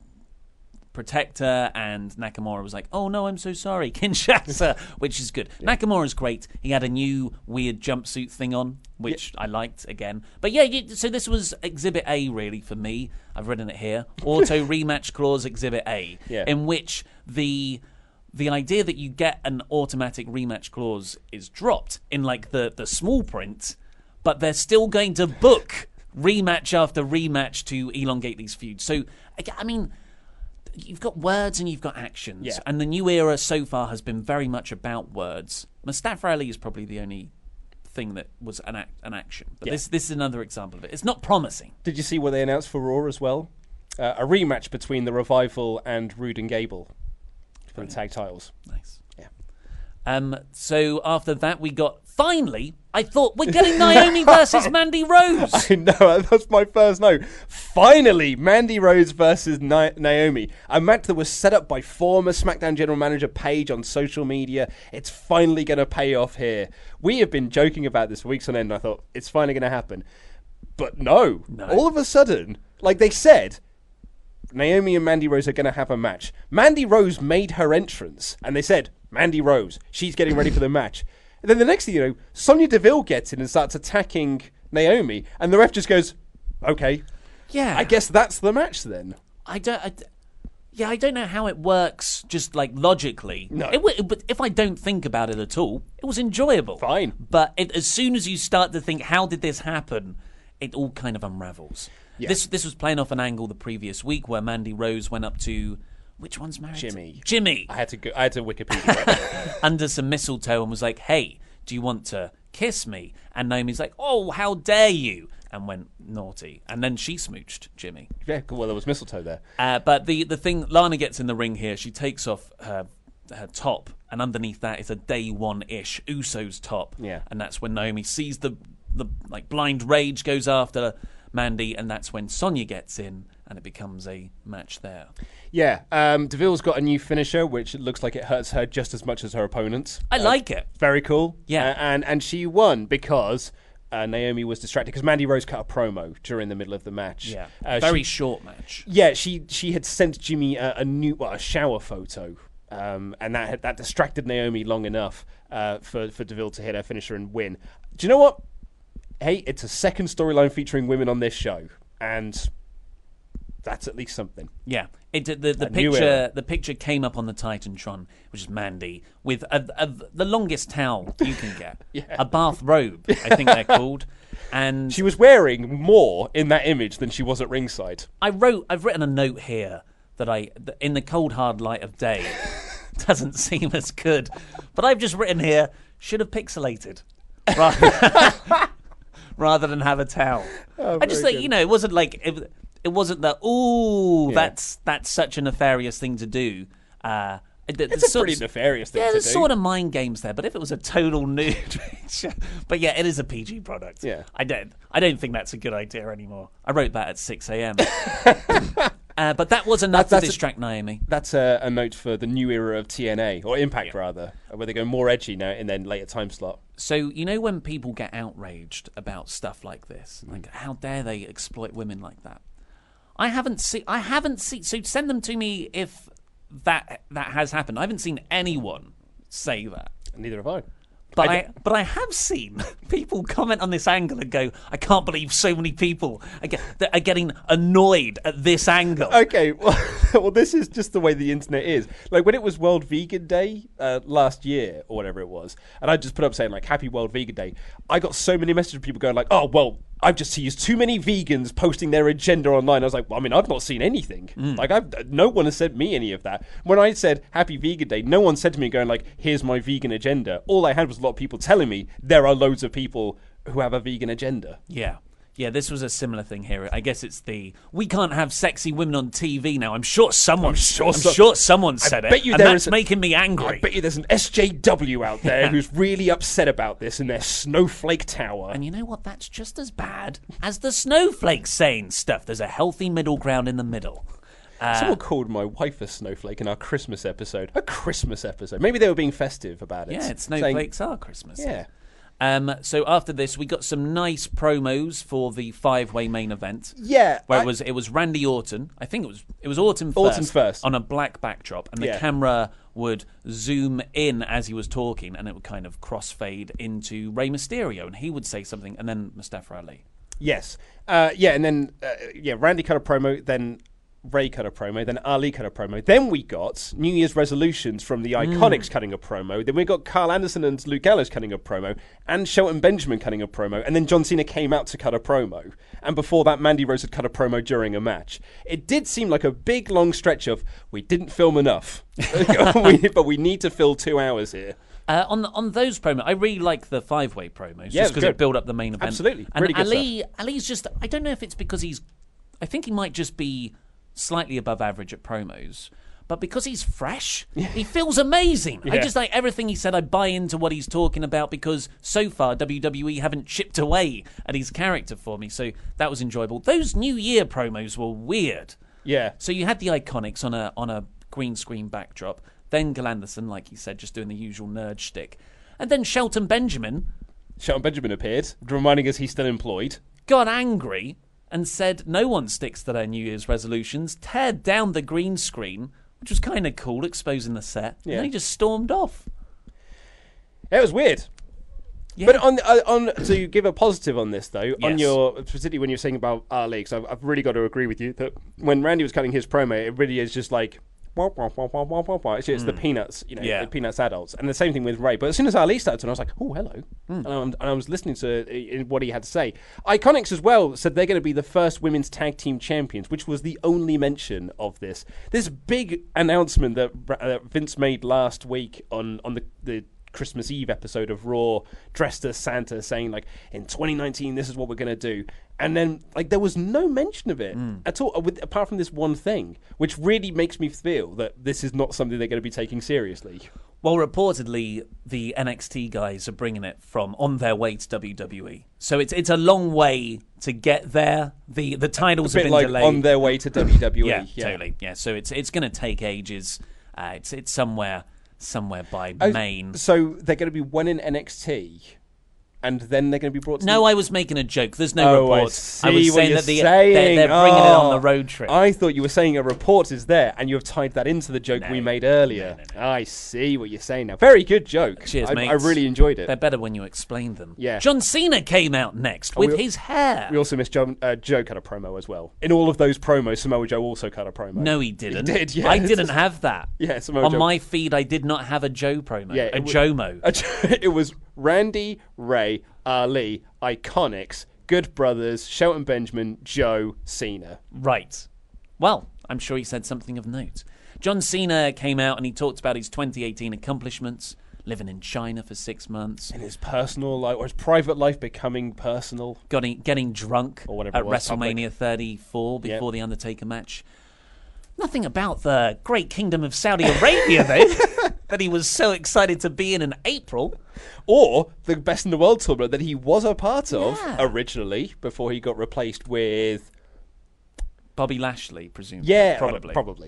protect her, and Nakamura was like, "Oh no, I'm so sorry, Kinshasa," which is good. Yeah. Nakamura's great. He had a new weird jumpsuit thing on, which I liked again. But so this was Exhibit A really for me. I've written it here. Auto rematch clause Exhibit A, in which the idea that you get an automatic rematch clause is dropped in like the small print, but they're still going to book rematch after rematch to elongate these feuds. So, I mean, you've got words and you've got actions, and the new era so far has been very much about words. Mustafa Ali is probably the only thing that was an action, but this is another example of it. It's not promising. Did you see what they announced for Raw as well? A rematch between the Revival and Rude and Gable for the tag titles. Nice. Yeah. So after that, we got finally. I thought we're getting Naomi versus Mandy Rose. I know, that's my first note. Finally, Mandy Rose versus Naomi. A match that was set up by former SmackDown General Manager Paige on social media. It's finally going to pay off here. We have been joking about this for weeks on end, and I thought it's finally going to happen. But no. All of a sudden, like they said, Naomi and Mandy Rose are going to have a match. Mandy Rose made her entrance, and they said, Mandy Rose, she's getting ready for the match. And then the next thing you know, Sonya Deville gets in and starts attacking Naomi, and the ref just goes, okay. Yeah. I guess that's the match then. I don't know how it works just like logically. No. But if I don't think about it at all, it was enjoyable. Fine. But as soon as you start to think, how did this happen, it all kind of unravels. Yeah. This was playing off an angle the previous week where Mandy Rose went up to... Which one's married? Jimmy. I had to Wikipedia. Under some mistletoe and was like, hey, do you want to kiss me? And Naomi's like, oh, how dare you? and went naughty. And then she smooched Jimmy. Yeah, well, there was mistletoe there. But the thing, Lana gets in the ring here. She takes off her top, and underneath that is a day one-ish Usos top. Yeah. And that's when Naomi sees the like blind rage, goes after Mandy, and that's when Sonya gets in, and it becomes a match there. Yeah, Deville's got a new finisher, which looks like it hurts her just as much as her opponents. I like it. Very cool. Yeah. And she won because Naomi was distracted, because Mandy Rose cut a promo during the middle of the match. Yeah, very short match. Yeah, she had sent Jimmy a shower photo, and that distracted Naomi long enough for Deville to hit her finisher and win. Do you know what? Hey, it's a second storyline featuring women on this show, and that's at least something. Yeah, the picture came up on the Titantron, which is Mandy with the longest towel you can get, a bath robe, I think they're called, and she was wearing more in that image than she was at ringside. I've written a note here that in the cold hard light of day doesn't seem as good, but I've just written here should have pixelated. Rather than have a towel. I just think, it wasn't like it wasn't that. Ooh, that's such a nefarious thing to do. It's a pretty nefarious thing to do. Yeah, there's sort of mind games there. But if it was a total nude picture, but yeah, it is a PG product. Yeah, I don't think that's a good idea anymore. I wrote that at 6 a.m. But that was enough to distract Naomi. That's a note for the new era of TNA, or Impact rather, where they go more edgy now in their later time slot. So, when people get outraged about stuff like this, like how dare they exploit women like that? I haven't seen. So send them to me if that has happened. I haven't seen anyone say that. Neither have I. But I have seen people comment on this angle and go, I can't believe so many people are getting annoyed at this angle. Okay, well, this is just the way the internet is. Like, when it was World Vegan Day last year, or whatever it was, and I just put up saying, like, Happy World Vegan Day, I got so many messages from people going, like, oh, well, I've just seen too many vegans posting their agenda online. I was like, well, I mean, I've not seen anything. Like, no one has sent me any of that. When I said Happy Vegan Day, no one said to me going like, here's my vegan agenda. All I had was a lot of people telling me there are loads of people who have a vegan agenda. Yeah. Yeah, this was a similar thing here. I guess it's we can't have sexy women on TV now. I'm sure someone said it, and that's making me angry. I bet you there's an SJW out there who's really upset about this in their snowflake tower. And you know what? That's just as bad as the snowflakes saying stuff. There's a healthy middle ground in the middle. Someone called my wife a snowflake in our Christmas episode. A Christmas episode. Maybe they were being festive about it. Yeah, snowflakes are Christmas. Yeah. So after this, we got some nice promos for the 5-way main event. Yeah, where it was Randy Orton. I think it was Orton first on a black backdrop, and the camera would zoom in as he was talking, and it would kind of crossfade into Rey Mysterio, and he would say something, and then Mustafa Ali. Yes, and then Randy cut a promo, then Ray cut a promo, then Ali cut a promo. Then we got New Year's resolutions from the Iconics cutting a promo. Then we got Carl Anderson and Luke Gallows cutting a promo, and Shelton Benjamin cutting a promo. And then John Cena came out to cut a promo. And before that, Mandy Rose had cut a promo during a match. It did seem like a big, long stretch of, we didn't film enough, but we need to fill 2 hours here. On those promos, I really like the 5-way promos, just because it built up the main event. Absolutely, and really good stuff. Ali's just, I don't know if it's because I think he might just be slightly above average at promos, but because he's fresh, he feels amazing. I just like everything he said. I buy into what he's talking about, because so far WWE haven't chipped away at his character for me, so that was enjoyable. Those New Year promos were weird. Yeah. So you had the Iconics on a green screen backdrop, then Gil Anderson, like he said, just doing the usual nerd shtick, and then Shelton Benjamin appeared, reminding us he's still employed. Got angry and said no one sticks to their New Year's resolutions, teared down the green screen, which was kind of cool, exposing the set, and then he just stormed off. It was weird. Yeah. But on to give a positive on this, though, on particularly when you're saying about Ali, because I've really got to agree with you that when Randy was cutting his promo, it really is just like, it's the Peanuts, the Peanuts adults, and the same thing with Ray. But as soon as Ali started, I was like, "Oh, hello," and I was listening to what he had to say. Iconics as well said they're going to be the first women's tag team champions, which was the only mention of this big announcement that Vince made last week on the Christmas Eve episode of Raw, dressed as Santa, saying like, in 2019 this is what we're going to do, and then like there was no mention of it at all, apart from this one thing, which really makes me feel that this is not something they're going to be taking seriously. Well, reportedly, the NXT guys are bringing it from on their way to WWE. So it's a long way to get there. The titles have been like delayed. On their way to WWE. yeah, totally. Yeah, so it's going to take ages. It's somewhere by Maine. So they're going to be one in NXT, and then they're going to be brought to... No, I was making a joke. There's no reports. I was what saying you're that saying. They're bringing it on the road trip. I thought you were saying a report is there, and you have tied that into the joke we made earlier. No. I see what you're saying now. Very good joke. Cheers, mate. I really enjoyed it. They're better when you explain them. Yeah. John Cena came out next with his hair. We also missed Joe cut a promo as well. In all of those promos, Samoa Joe also cut a promo. No, he didn't. He did, yeah. I didn't have that. Yeah, Samoa on Joe. my feed, I did not have a Joe promo. Yeah, a Jomo. It was Randy, Ray, Ali, Iconics, Good Brothers, Shelton Benjamin, Joe, Cena. Right. Well, I'm sure he said something of note. John Cena came out and he talked about his 2018 accomplishments, living in China for 6 months. In his personal life, or his private life becoming personal. Getting drunk or whatever at it was, WrestleMania public. 34 before the Undertaker match. Nothing about the great kingdom of Saudi Arabia, though, that he was so excited to be in April. Or the Best in the World tournament that he was a part of originally, before he got replaced with... Bobby Lashley, presumably. Yeah, probably.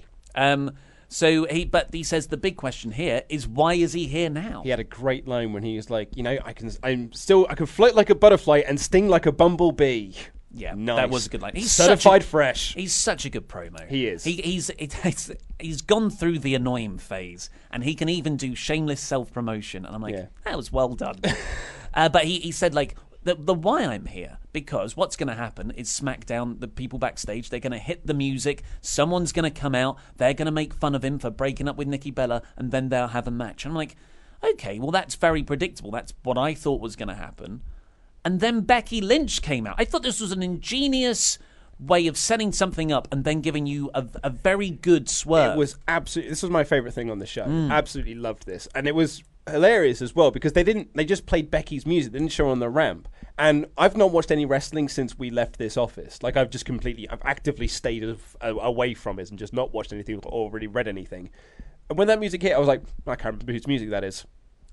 But he says the big question here is, why is he here now? He had a great line when he was like, I can float like a butterfly and sting like a bumblebee. Yeah, nice. That was a good line. He's certified fresh. He's such a good promo. He is. He's gone through the annoying phase, and he can even do shameless self-promotion. And I'm like, that was well done. But he said, like, the why I'm here, because what's going to happen is SmackDown, the people backstage, they're going to hit the music, someone's going to come out, they're going to make fun of him for breaking up with Nikki Bella, and then they'll have a match. And I'm like, okay, well, that's very predictable. That's what I thought was going to happen. And then Becky Lynch came out. I thought this was an ingenious way of setting something up and then giving you a very good swerve. It was absolutely... This was my favourite thing on the show. Absolutely loved this. And it was hilarious as well, because they just played Becky's music. They didn't show her on the ramp. And I've not watched any wrestling since we left this office. Like, I've actively stayed away from it and just not watched anything or really read anything. And when that music hit, I was like, I can't remember whose music that is.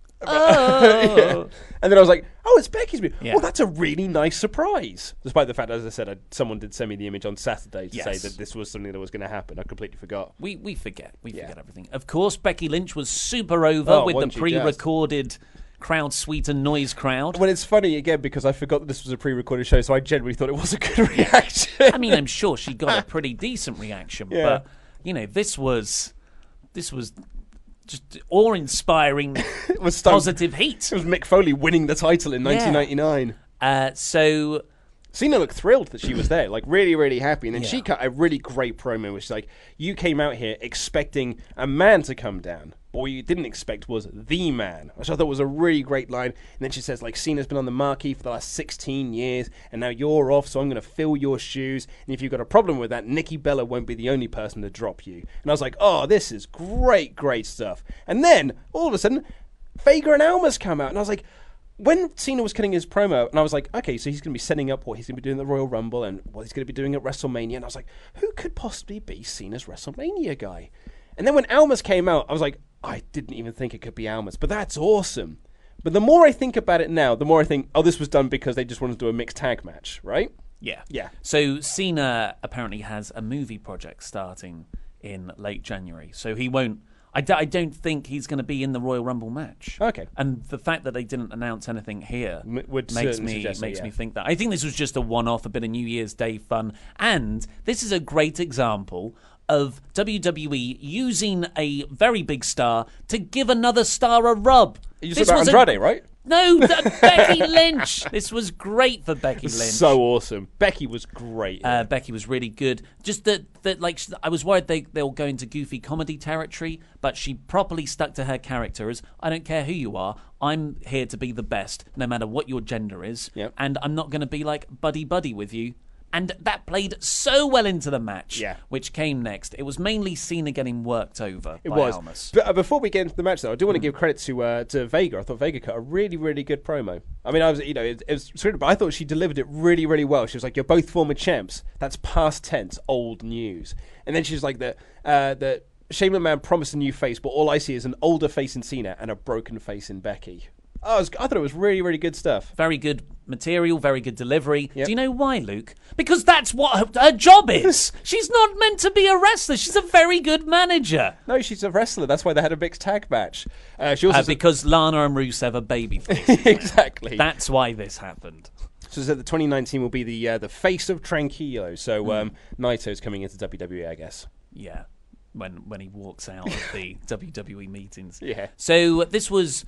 Oh. And then I was like, oh, it's Becky's music. Yeah. Well, that's a really nice surprise. Despite the fact, as I said, someone did send me the image on Saturday to say that this was something that was going to happen. I completely forgot. We forget. We forget everything. Of course, Becky Lynch was super over with the pre-recorded crowd suite and noise crowd. Well, it's funny, again, because I forgot that this was a pre-recorded show, so I genuinely thought it was a good reaction. I mean, I'm sure she got a pretty decent reaction, but, this was just awe-inspiring, positive heat. It was Mick Foley winning the title in 1999. So Cena looked thrilled that she was there, like really, really happy. And then she cut a really great promo, which is like, you came out here expecting a man to come down. But what you didn't expect was the man, which I thought was a really great line. And then she says, like, Cena's been on the marquee for the last 16 years, and now you're off, so I'm going to fill your shoes. And if you've got a problem with that, Nikki Bella won't be the only person to drop you. And I was like, oh, this is great, great stuff. And then, all of a sudden, Vega and Almas come out, and I was like, when Cena was cutting his promo, and I was like, okay, so he's going to be setting up what he's going to be doing at the Royal Rumble and what he's going to be doing at WrestleMania. And I was like, who could possibly be Cena's WrestleMania guy? And then when Almas came out, I was like, I didn't even think it could be Almas, but that's awesome. But the more I think about it now, the more I think, oh, this was done because they just wanted to do a mixed tag match, right? Yeah. Yeah. So Cena apparently has a movie project starting in late January. So he won't... I don't think he's going to be in the Royal Rumble match. Okay. And the fact that they didn't announce anything here makes me think that. I think this was just a one-off, a bit of New Year's Day fun. And this is a great example of WWE using a very big star to give another star a rub. You said about Andrade, right? No, Becky Lynch. This was great for Becky Lynch. So awesome. Becky was great. Becky was really good. Just that like, I was worried they'll go into goofy comedy territory, but she properly stuck to her character as, I don't care who you are, I'm here to be the best, no matter what your gender is. Yep. And I'm not going to be like buddy-buddy with you, And that played so well into the match, Yeah. which came next. It was mainly Cena getting worked over It by was. Almas. But before we get into the match, though, I do want to give credit to Vega. I thought Vega cut a really, really good promo. I mean, it was sweet, but I thought she delivered it really, really well. She was like, "You're both former champs. That's past tense, old news." And then she was like, "The Shane McMahon promised a new face, but all I see is an older face in Cena and a broken face in Becky." I thought it was really, really good stuff. Very good material, very good delivery. Yep. Do you know why, Luke? Because that's what her job is. She's not meant to be a wrestler. She's a very good manager. No, she's a wrestler. That's why they had a mixed tag match. She also because Lana and Rusev are baby. Exactly. That's why this happened. So the 2019 will be the face of Tranquilo. So Naito's coming into WWE, I guess. Yeah, when he walks out of the WWE meetings. Yeah. So this was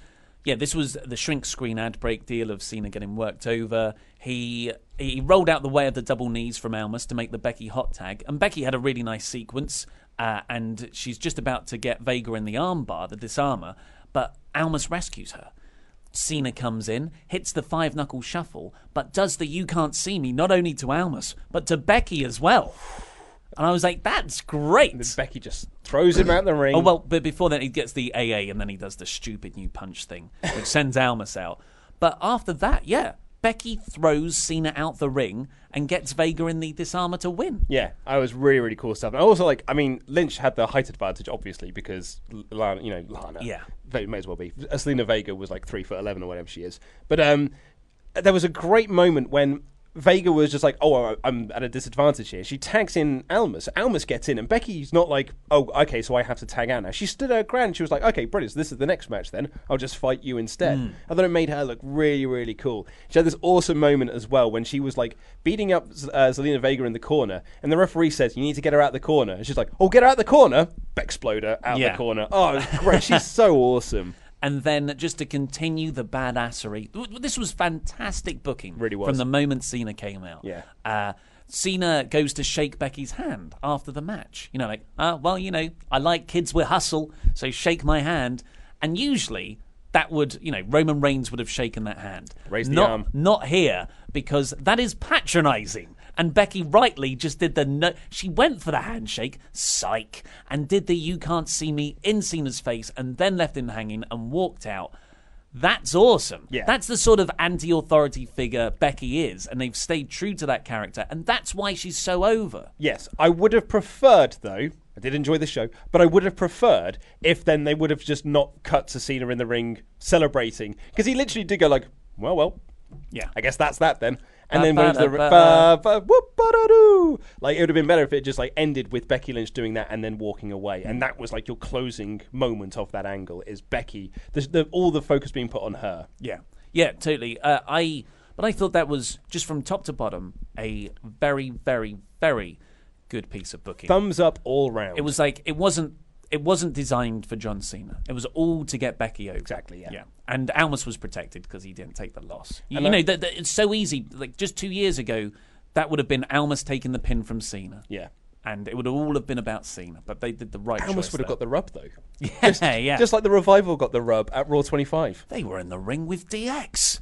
the shrink screen ad break deal of Cena getting worked over. He rolled out the way of the double knees from Almas to make the Becky hot tag, and Becky had a really nice sequence, and she's just about to get Vega in the armbar, the disarmer, but Almas rescues her. Cena comes in, hits the 5-knuckle shuffle, but does the "you can't see me" not only to Almas, but to Becky as well. And I was like, that's great. And then Becky just throws him out the ring. Oh, well, but before then, he gets the AA, and then he does the stupid new punch thing, which sends Almas out. But after that, yeah, Becky throws Cena out the ring and gets Vega in the disarmer to win. Yeah, I was really, really cool stuff. And I also Lynch had the height advantage, obviously, because Lana. Yeah. May as well be. Selena Vega was like 3'11" or whatever she is. But there was a great moment when Vega was just like, "Oh, I'm at a disadvantage here." She tags in Almas. Almas gets in, and Becky's not like, "Oh, okay, so I have to tag Anna." She stood her ground. She was like, "Okay, brilliant. So this is the next match then. I'll just fight you instead." I thought it made her look really, really cool. She had this awesome moment as well when she was like beating up Zelina Vega in the corner, and the referee says, "You need to get her out the corner." And she's like, "Oh, get her out the corner." Becksploder out the corner. Oh, it was great. She's so awesome. And then just to continue the badassery, this was fantastic booking. Really was. From the moment Cena came out. Yeah. Cena goes to shake Becky's hand after the match. I like kids with hustle, so shake my hand. And usually that would, Roman Reigns would have shaken that hand. Raise the arm. Not here, because that is patronizing. And Becky rightly just did she went for the handshake, psych, and did the "you can't see me" in Cena's face, and then left him hanging and walked out. That's awesome. Yeah. That's the sort of anti-authority figure Becky is, and they've stayed true to that character, and that's why she's so over. Yes, I would have preferred, though, I did enjoy the show, but I would have preferred if then they would have just not cut to Cena in the ring celebrating, because he literally did go like, well, yeah, I guess that's that then. And then went to the whoop-ba-da-doo. Like, it would have been better if it just like ended with Becky Lynch doing that and then walking away, and that was like your closing moment of that angle is Becky. All the focus being put on her. Yeah, totally. But I thought that was just from top to bottom a very, very, very good piece of booking. Thumbs up all round. It was like it wasn't designed for John Cena. It was all to get Becky over. Exactly, yeah. And Almas was protected because he didn't take the loss. It's so easy. Like, just 2 years ago, that would have been Almas taking the pin from Cena. Yeah. And it would all have been about Cena, but they did the right choice. Almas would have got the rub, though. Yeah. Just like the Revival got the rub at Raw 25. They were in the ring with DX.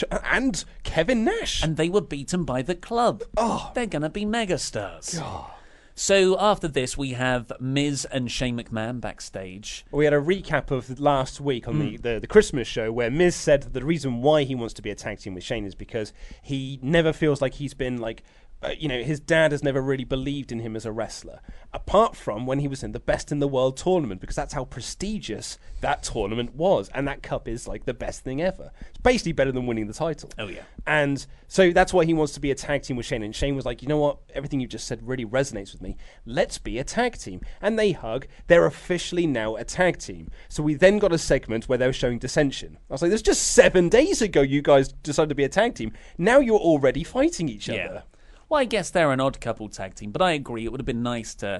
And Kevin Nash. And they were beaten by the Club. Oh. They're going to be megastars. God. So after this, we have Miz and Shane McMahon backstage. We had a recap of last week on the Christmas show where Miz said that the reason why he wants to be a tag team with Shane is because he never feels like he's been like... his dad has never really believed in him as a wrestler, apart from when he was in the Best in the World tournament, because that's how prestigious that tournament was, and that cup is like the best thing ever. It's basically better than winning the title. Oh, yeah. And so that's why he wants to be a tag team with Shane, and Shane was like, you know what, everything you just said really resonates with me. Let's be a tag team. And they hug. They're officially now a tag team. So we then got a segment where they were showing dissension. I was like, this just 7 days ago you guys decided to be a tag team. Now you're already fighting each other. Well, I guess they're an odd couple tag team, but I agree it would have been nice to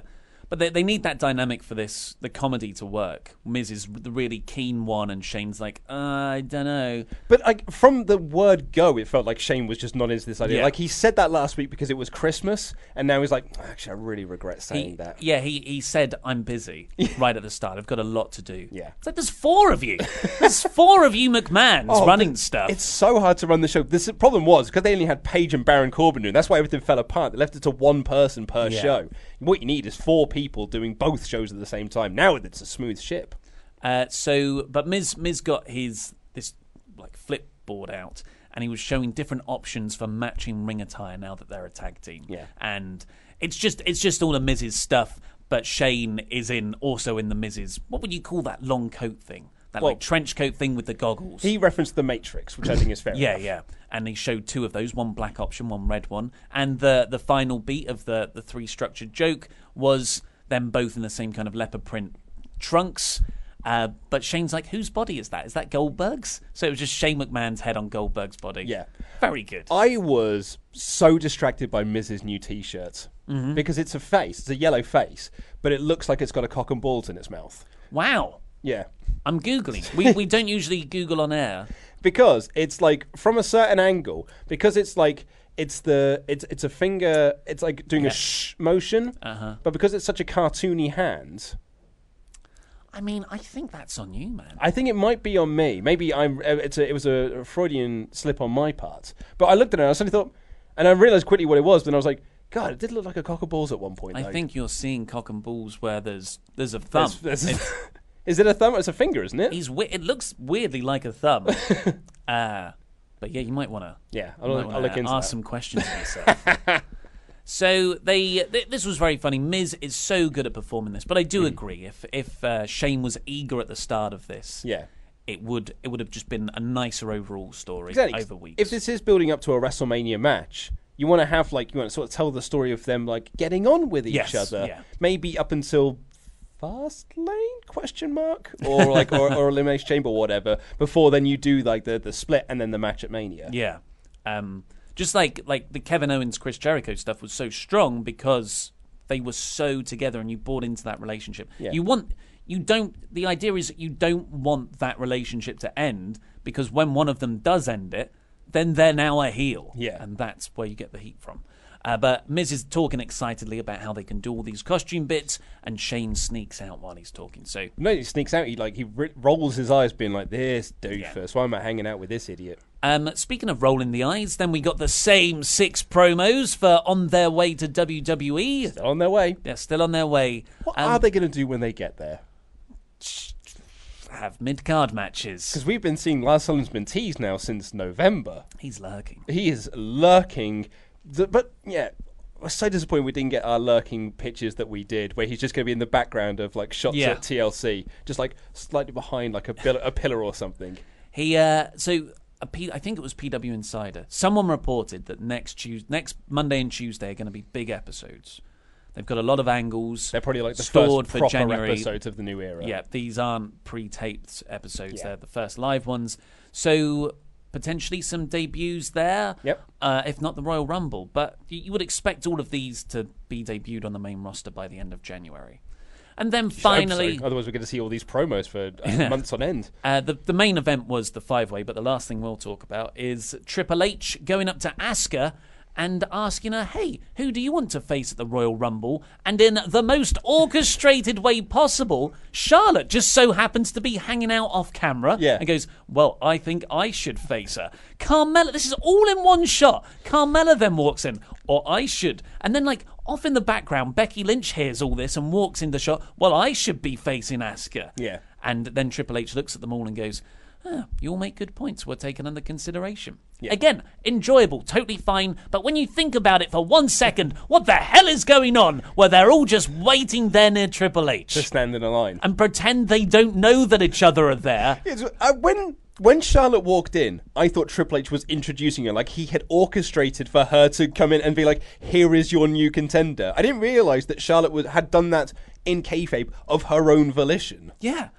But they need that dynamic for the comedy to work. Miz is the really keen one, and Shane's like, I don't know. But like from the word go, it felt like Shane was just not into this idea. Yeah. Like he said that last week because it was Christmas, and now he's like, actually, I really regret saying that. Yeah, he said, I'm busy right at the start. I've got a lot to do. Yeah. It's like, there's 4 of you. There's 4 of you McMahons running stuff. It's so hard to run the show. The problem was, because they only had Paige and Baron Corbin doing, that's why everything fell apart. They left it to one person per show. What you need is 4 people doing both shows at the same time. Now it's a smooth ship. But Miz got this like flip board out, and he was showing different options for matching ring attire now that they're a tag team. Yeah. And it's just all of Miz's stuff, but Shane is also in the Miz's, what would you call that long coat thing? That like trench coat thing with the goggles. He referenced The Matrix, which I think is fair enough. Yeah. And he showed 2 of those, one black option, one red one. And the final beat of the 3 structured joke was them both in the same kind of leopard print trunks. But Shane's like, whose body is that? Is that Goldberg's? So it was just Shane McMahon's head on Goldberg's body. Yeah. Very good. I was so distracted by Miz's new T-shirt because it's a face. It's a yellow face, but it looks like it's got a cock and balls in its mouth. Wow. Yeah. I'm Googling. We don't usually Google on air. Because it's like from a certain angle, because it's like it's a finger, it's like doing a shh motion, but because it's such a cartoony hand. I mean, I think that's on you, man. I think it might be on me. Maybe it was a Freudian slip on my part. But I looked at it and I suddenly thought, and I realised quickly what it was, but I was like, God, it did look like a cock and balls at one point. I think you're seeing cock and balls where there's a thumb. Is it a thumb? It's a finger, isn't it? It looks weirdly like a thumb. But yeah, you might want to. Yeah, I'll look into ask that. some questions of yourself. So this was very funny. Miz is so good at performing this, but I do agree. If Shane was eager at the start of this, it would have just been a nicer overall story over weeks. If this is building up to a WrestleMania match, you want to sort of tell the story of them like getting on with each other. Yeah. Maybe up until Fastlane ? Or like or Elimination Chamber or whatever. Before then you do like the split and then the match at Mania. Yeah. Just like the Kevin Owens Chris Jericho stuff was so strong because they were so together and you bought into that relationship. Yeah. The idea is that you don't want that relationship to end because when one of them does end it, then they're now a heel. Yeah. And that's where you get the heat from. But Miz is talking excitedly about how they can do all these costume bits, and Shane sneaks out while he's talking. So no, he sneaks out. He rolls his eyes, being like, "This doofus. Why am I hanging out with this idiot?" Speaking of rolling the eyes, then we got the same 6 promos for On Their Way to WWE. Still on their way. They're still on their way. What are they going to do when they get there? Have mid-card matches. Because we've been seeing Lars Sullivan's been teased now since November. He's lurking. He is lurking. But yeah, I was so disappointed we didn't get our lurking pictures that we did, where he's just going to be in the background of like shots at TLC, just like slightly behind like a pillar or something. I think it was PW Insider. Someone reported that next Monday and Tuesday are going to be big episodes. They've got a lot of angles. They're probably like the stored first for proper January episodes of the new era. Yeah, these aren't pre-taped episodes. Yeah. They're the first live ones. So potentially some debuts there. Yep. If not the Royal Rumble. But you would expect all of these to be debuted on the main roster by the end of January. And then finally... So. Otherwise we're going to see all these promos for months on end. The main event was the 5-way, but the last thing we'll talk about is Triple H going up to Asuka and asking her, hey, who do you want to face at the Royal Rumble? And in the most orchestrated way possible, Charlotte just so happens to be hanging out off camera and goes, well, I think I should face her. Carmella, this is all in one shot. Carmella then walks in, or I should. And then, like, off in the background, Becky Lynch hears all this and walks in the shot, well, I should be facing Asuka. Yeah. And then Triple H looks at them all and goes, you all make good points. We're taken under consideration. Yeah. Again, enjoyable, totally fine. But when you think about it for 1 second, what the hell is going on? Where they're all just waiting there near Triple H. To stand in a line. And pretend they don't know that each other are there. When Charlotte walked in, I thought Triple H was introducing her. Like he had orchestrated for her to come in and be like, here is your new contender. I didn't realise that Charlotte had done that in kayfabe of her own volition. Yeah.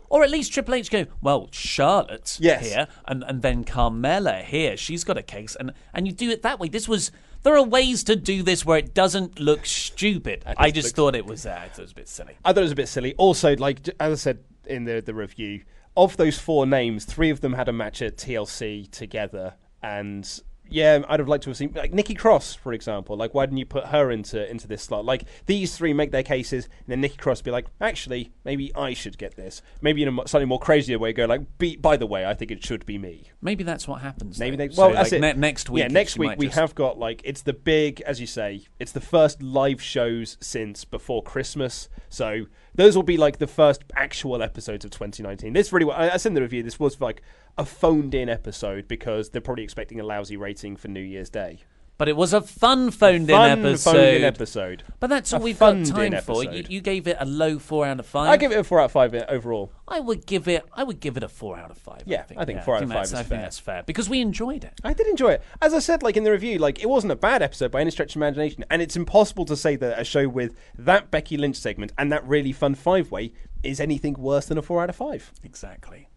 Or at least Triple H go, well, Charlotte Yes. here, and then Carmella here. She's got a case, and you do it that way. There are ways to do this where it doesn't look stupid. I just thought it was a bit silly. I thought it was a bit silly. Also, like as I said in the review, of those 4 names, 3 of them had a match at TLC together, and yeah, I'd have liked to have seen like Nikki Cross, for example. Like, why didn't you put her into this slot? Like, these 3 make their cases, and then Nikki Cross be like, actually, maybe I should get this. Maybe in a slightly more crazier way, go like, by the way, I think it should be me. Maybe that's what happens. Maybe though. they. Well, so, that's like, it. Next week. Yeah, next week we have got like it's the big, as you say, it's the first live shows since before Christmas. So those will be like the first actual episodes of 2019. This really, I said in the review, this was like a phoned-in episode because they're probably expecting a lousy rating for New Year's Day. But it was a fun phoned-in episode. But that's all we've got time for. You gave it a low 4 out of 5. I give it a 4 out of 5 overall. I would give it a 4 out of 5. Yeah, I think 4 out of 5 is fair. I think that's fair because we enjoyed it. I did enjoy it. As I said, like in the review, like it wasn't a bad episode by any stretch of imagination, and it's impossible to say that a show with that Becky Lynch segment and that really fun 5-way is anything worse than a 4 out of 5. Exactly.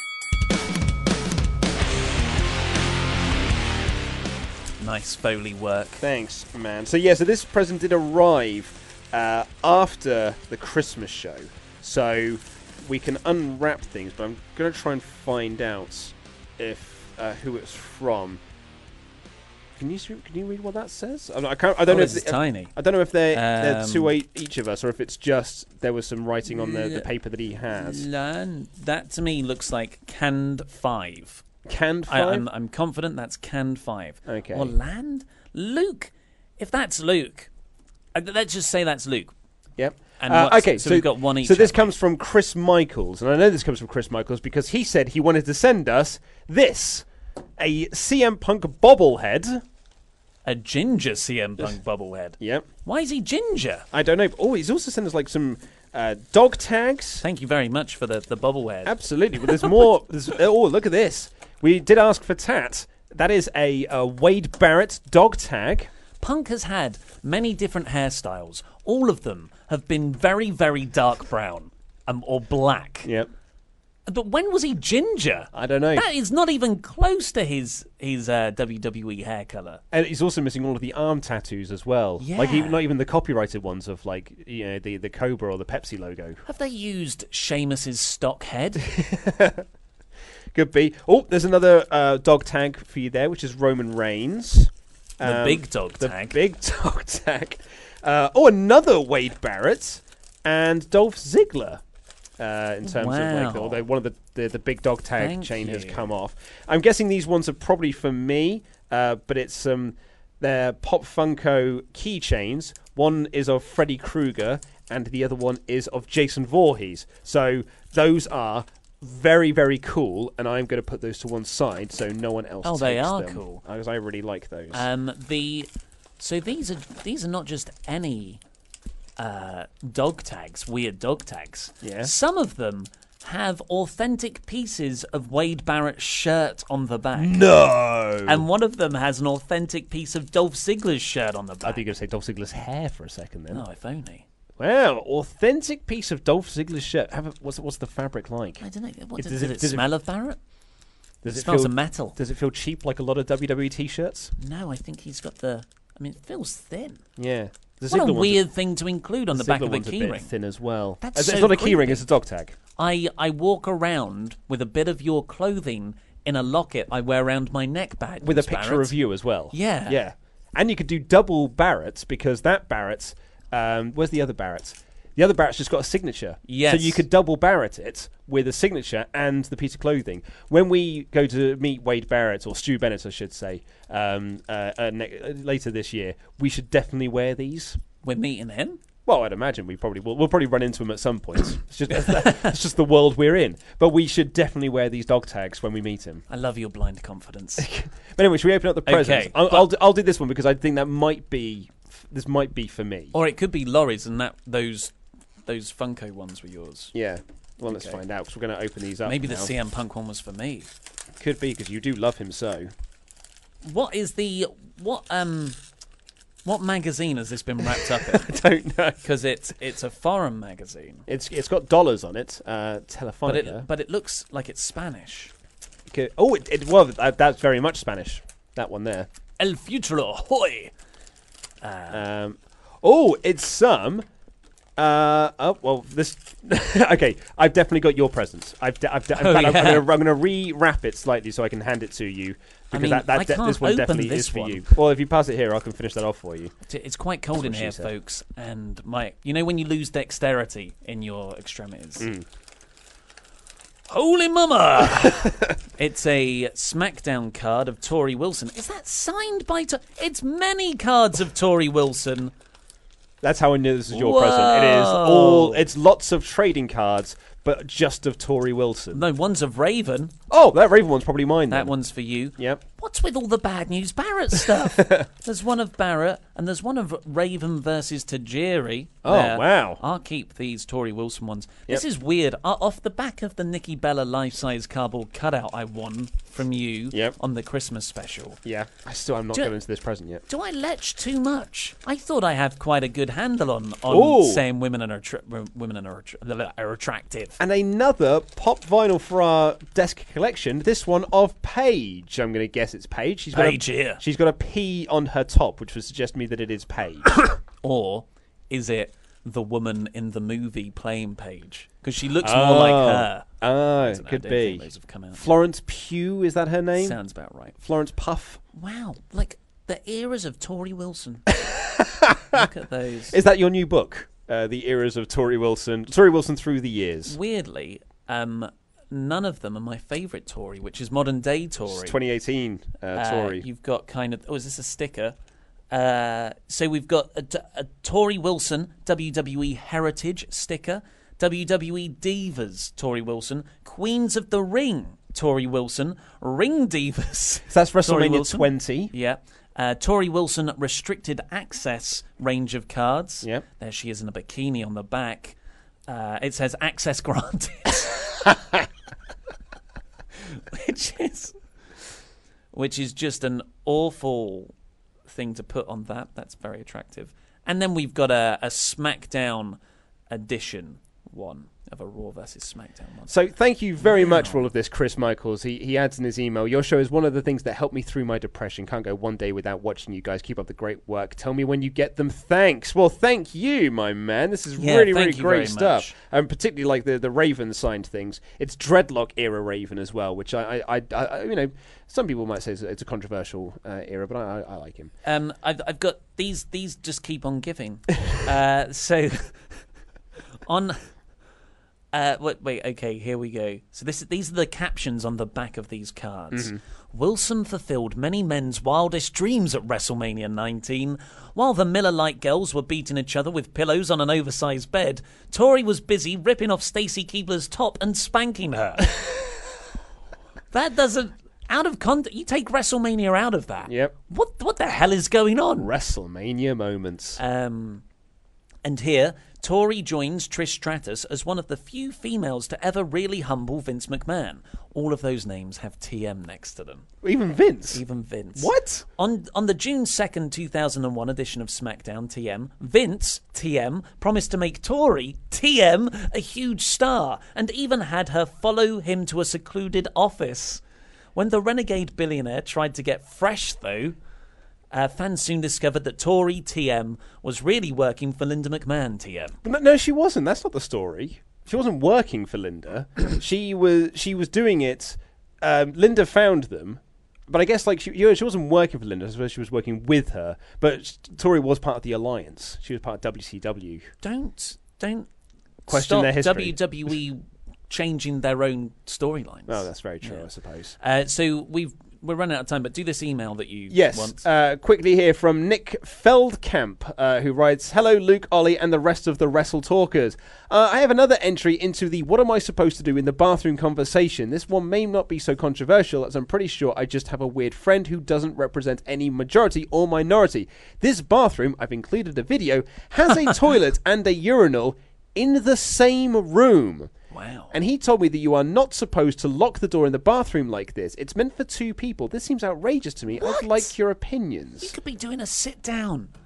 Nice Foley work. Thanks, man. So this present did arrive after the Christmas show, so we can unwrap things. But I'm going to try and find out if who it's from. Can you read what that says? I don't know if it's tiny. I don't know if they're 2 each of us, or if it's just there was some writing on the paper that he has. That to me looks like canned 5. Canned 5? I'm confident that's canned 5. Okay. Or land? Luke. If that's Luke, let's just say that's Luke. Yep. And okay, so we've got one each. So this comes from Chris Michaels, and I know this comes from Chris Michaels because he said he wanted to send us this, a CM Punk bobblehead. A ginger CM Punk bobblehead. Yep. Why is he ginger? I don't know. Oh, he's also sent us like some dog tags. Thank you very much for the bobblehead. Absolutely. Well, there's more. Oh, look at this. We did ask for Tat. That is a Wade Barrett dog tag. Punk has had many different hairstyles. All of them have been very, very dark brown or black. Yep. But when was he ginger? I don't know. That is not even close to his WWE hair colour. And he's also missing all of the arm tattoos as well. Yeah. Like not even the copyrighted ones of like the Cobra or the Pepsi logo. Have they used Sheamus's stock head? Could be. Oh, there's another dog tag for you there, which is Roman Reigns. The big dog tag. The big dog tag. Another Wade Barrett and Dolph Ziggler. In terms of like, although one of the big dog tag chain has come off. I'm guessing these ones are probably for me, but it's they're Pop Funko keychains. One is of Freddy Krueger, and the other one is of Jason Voorhees. So those are very, very cool, and I'm going to put those to one side so no one else takes them. They are cool. Because I really like those. So these are not just any dog tags, weird dog tags. Yeah. Some of them have authentic pieces of Wade Barrett's shirt on the back. No! And one of them has an authentic piece of Dolph Ziggler's shirt on the back. I think you were going to say Dolph Ziggler's hair for a second then. No, if only. Wow, authentic piece of Dolph Ziggler's shirt. What's the fabric like? I don't know. Does it smell of Barrett? Does it smells of metal. Does it feel cheap like a lot of WWE t-shirts? No, I think he's got it feels thin. Yeah. What a weird thing to include on the back of a keyring. A bit thin as well. That's it's not a keyring, it's a dog tag. I walk around with a bit of your clothing in a locket I wear around my neck badge. With a picture of you as well. Yeah. Yeah. And you could do double Barretts because that Barrett... where's the other Barrett? The other Barrett's just got a signature. Yes. So you could double Barrett it with a signature and the piece of clothing. When we go to meet Wade Barrett, or Stu Bennett, I should say, later this year, we should definitely wear these. We're meeting him? Well, I'd imagine we probably will. We'll probably run into him at some point. It's just the world we're in. But we should definitely wear these dog tags when we meet him. I love your blind confidence. But anyway, should we open up the presents? Okay, I'll do this one because I think that might be... This might be for me. Or it could be Laurie's and those Funko ones were yours. Yeah. Well, let's find out because we're going to open these up. Maybe now. the CM Punk one was for me. Could be because you do love him so. What is the What magazine has this been wrapped up in? I don't know. Because it's a foreign magazine. It's got dollars on it. Telefonica. But it looks like it's Spanish. Okay. Oh, that's very much Spanish. That one there. El futuro, hoy. It's some. This. Okay, I've definitely got your presents. I'm going to re-wrap it slightly so I can hand it to you. Because this one definitely is for you. Well, if you pass it here, I can finish that off for you. It's quite cold in here, folks. And when you lose dexterity in your extremities. Holy mama! It's a SmackDown card of Tori Wilson. Is that signed by... It's many cards of Tori Wilson. That's how I knew this was your present. It's lots of trading cards, but just of Tori Wilson. No, one's of Raven. Oh, that Raven one's probably mine then. That one's for you. Yep. What's with all the bad news Barrett stuff? There's one of Barrett, and there's one of Raven versus Tajiri. Oh, wow. I'll keep these Tori Wilson ones. Yep. This is weird. Off the back of the Nikki Bella life-size cardboard cutout I won from you on the Christmas special. Yeah. I'm not going into this present yet. Do I lech too much? I thought I have quite a good handle on saying women are attractive. And another pop vinyl for our desk collection, this one of Paige. I'm going to guess it's Paige. She's got a P on her top, which would suggest to me that it is Paige. Or is it the woman in the movie playing Paige? Because she looks more like her. It could be. Florence Pugh, is that her name? Sounds about right. Florence Puff. Wow, like the eras of Tori Wilson. Look at those. Is that your new book? The eras of Tori Wilson. Tori Wilson through the years. Weirdly, none of them are my favourite Tori, which is modern day Tori. It's 2018 Tori. You've got kind of... Oh, is this a sticker? So we've got a Tori Wilson WWE Heritage sticker, WWE Divas Tori Wilson, Queens of the Ring Tori Wilson, Ring Divas. So that's WrestleMania 20. Yeah. Tori Wilson Restricted Access range of cards. Yep. There she is in a bikini on the back. It says access granted. Which is just an awful thing to put on that. That's very attractive. And then we've got a SmackDown edition one of a Raw versus SmackDown one. So thank you very much for all of this, Chris Michaels. He adds in his email, your show is one of the things that helped me through my depression. Can't go one day without watching you guys. Keep up the great work. Tell me when you get them. Thanks. Well, thank you, my man. This is really great stuff. And particularly like the Raven signed things. It's Dreadlock era Raven as well, which I some people might say it's a controversial era, but I like him. I've got these just keep on giving. So on... okay, here we go. So these are the captions on the back of these cards. Mm-hmm. Wilson fulfilled many men's wildest dreams at WrestleMania 19. While the Miller Lite girls were beating each other with pillows on an oversized bed, Tori was busy ripping off Stacy Keibler's top and spanking her. That doesn't... Out of context, you take WrestleMania out of that. Yep. What the hell is going on? WrestleMania moments. And here... Tori joins Trish Stratus as one of the few females to ever really humble Vince McMahon. All of those names have TM next to them. Even Vince? Even Vince. What? On the June 2nd, 2001 edition of SmackDown TM, Vince, TM, promised to make Tori, TM, a huge star, and even had her follow him to a secluded office. When the renegade billionaire tried to get fresh, though... fans soon discovered that Tori TM was really working for Linda McMahon TM. No, she wasn't. That's not the story. She wasn't working for Linda. She was doing it. Linda found them, but I guess like she wasn't working for Linda. I suppose she was working with her. But Tori was part of the alliance. She was part of WCW. Don't question stop their history. WWE changing their own storylines. Oh, that's very true. Yeah. I suppose. So we're running out of time, but do this email that you want. Quickly here from Nick Feldkamp, who writes, hello, Luke, Ollie, and the rest of the Wrestle Talkers. I have another entry into the what am I supposed to do in the bathroom conversation. This one may not be so controversial, as I'm pretty sure I just have a weird friend who doesn't represent any majority or minority. This bathroom, I've included a video, has a toilet and a urinal in the same room. Wow. And he told me that you are not supposed to lock the door in the bathroom like this. It's meant for two people. This seems outrageous to me. What? I'd like your opinions. You could be doing a sit down.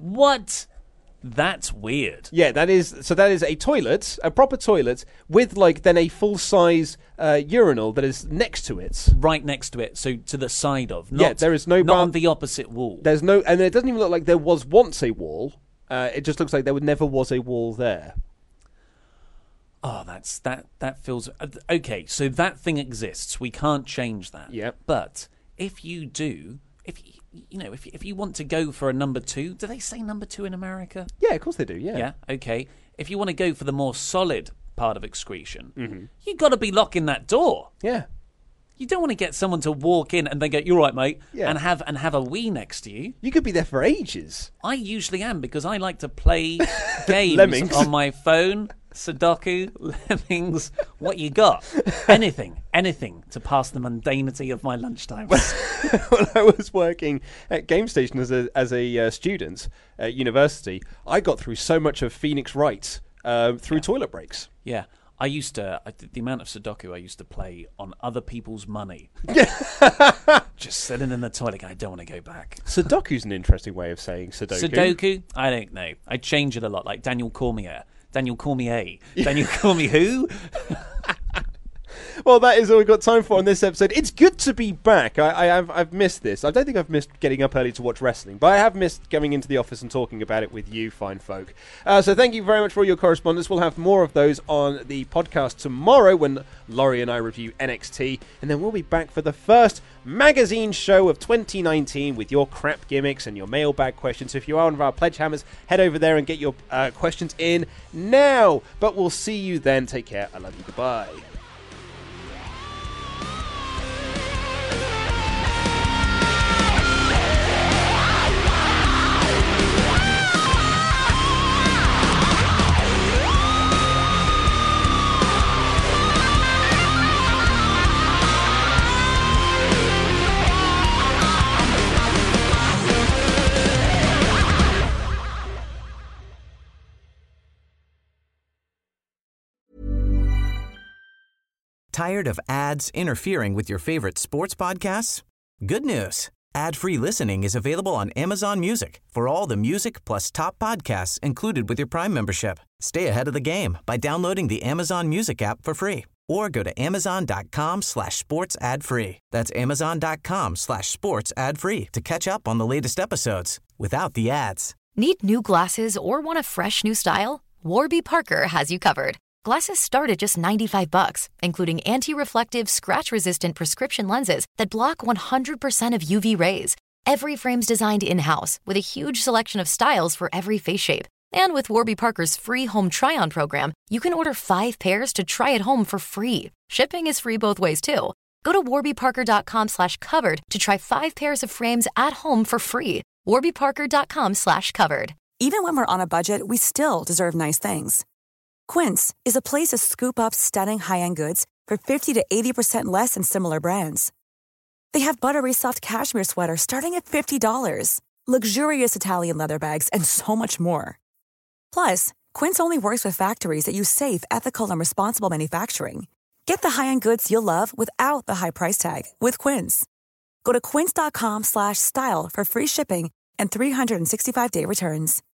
What? That's weird. Yeah, that is a toilet, a proper toilet, with then a full-size urinal that is next to it. Right next to it, so to the side of. There is no not on the opposite wall. There's no, and it doesn't even look like there was once a wall. It just looks like there never was a wall there. Oh, that feels okay. So that thing exists. We can't change that. Yep. But if you do, if you want to go for a number 2, do they say number 2 in America? Yeah, of course they do. Yeah. Yeah. Okay. If you want to go for the more solid part of excretion, you've got to be locking that door. Yeah. You don't want to get someone to walk in and then go, "You're right, mate," Yeah. and have a wee next to you. You could be there for ages. I usually am because I like to play games Lemmings. on my phone. Sudoku, Lemmings, what you got? Anything to pass the mundanity of my lunchtime. When I was working at GameStation as a student at university, I got through so much of Phoenix Wright through toilet breaks. Yeah. I used to, the amount of Sudoku I used to play on other people's money. Just sitting in the toilet going, I don't want to go back. Sudoku's an interesting way of saying Sudoku. Sudoku? I don't know. I change it a lot, like Daniel Cormier. Daniel Cormier. Daniel Cormier who? Well, that is all we've got time for on this episode. It's good to be back. I've missed this. I don't think I've missed getting up early to watch wrestling, but I have missed going into the office and talking about it with you fine folk. So thank you very much for all your correspondence. We'll have more of those on the podcast tomorrow when Laurie and I review NXT, and then we'll be back for the first magazine show of 2019 with your crap gimmicks and your mailbag questions. So if you are one of our pledge hammers, head over there and get your questions in now. But we'll see you then. Take care. I love you. Goodbye. Tired of ads interfering with your favorite sports podcasts? Good news. Ad-free listening is available on Amazon Music for all the music plus top podcasts included with your Prime membership. Stay ahead of the game by downloading the Amazon Music app for free or go to amazon.com/sports ad free. That's amazon.com/sports ad free to catch up on the latest episodes without the ads. Need new glasses or want a fresh new style? Warby Parker has you covered. Glasses start at just $95, including anti-reflective, scratch-resistant prescription lenses that block 100% of UV rays. Every frame's designed in-house with a huge selection of styles for every face shape. And with Warby Parker's free home try-on program, you can order 5 pairs to try at home for free. Shipping is free both ways, too. Go to warbyparker.com/covered to try 5 pairs of frames at home for free. warbyparker.com/covered. Even when we're on a budget, we still deserve nice things. Quince is a place to scoop up stunning high-end goods for 50 to 80% less than similar brands. They have buttery soft cashmere sweaters starting at $50, luxurious Italian leather bags, and so much more. Plus, Quince only works with factories that use safe, ethical, and responsible manufacturing. Get the high-end goods you'll love without the high price tag with Quince. Go to quince.com/style for free shipping and 365-day returns.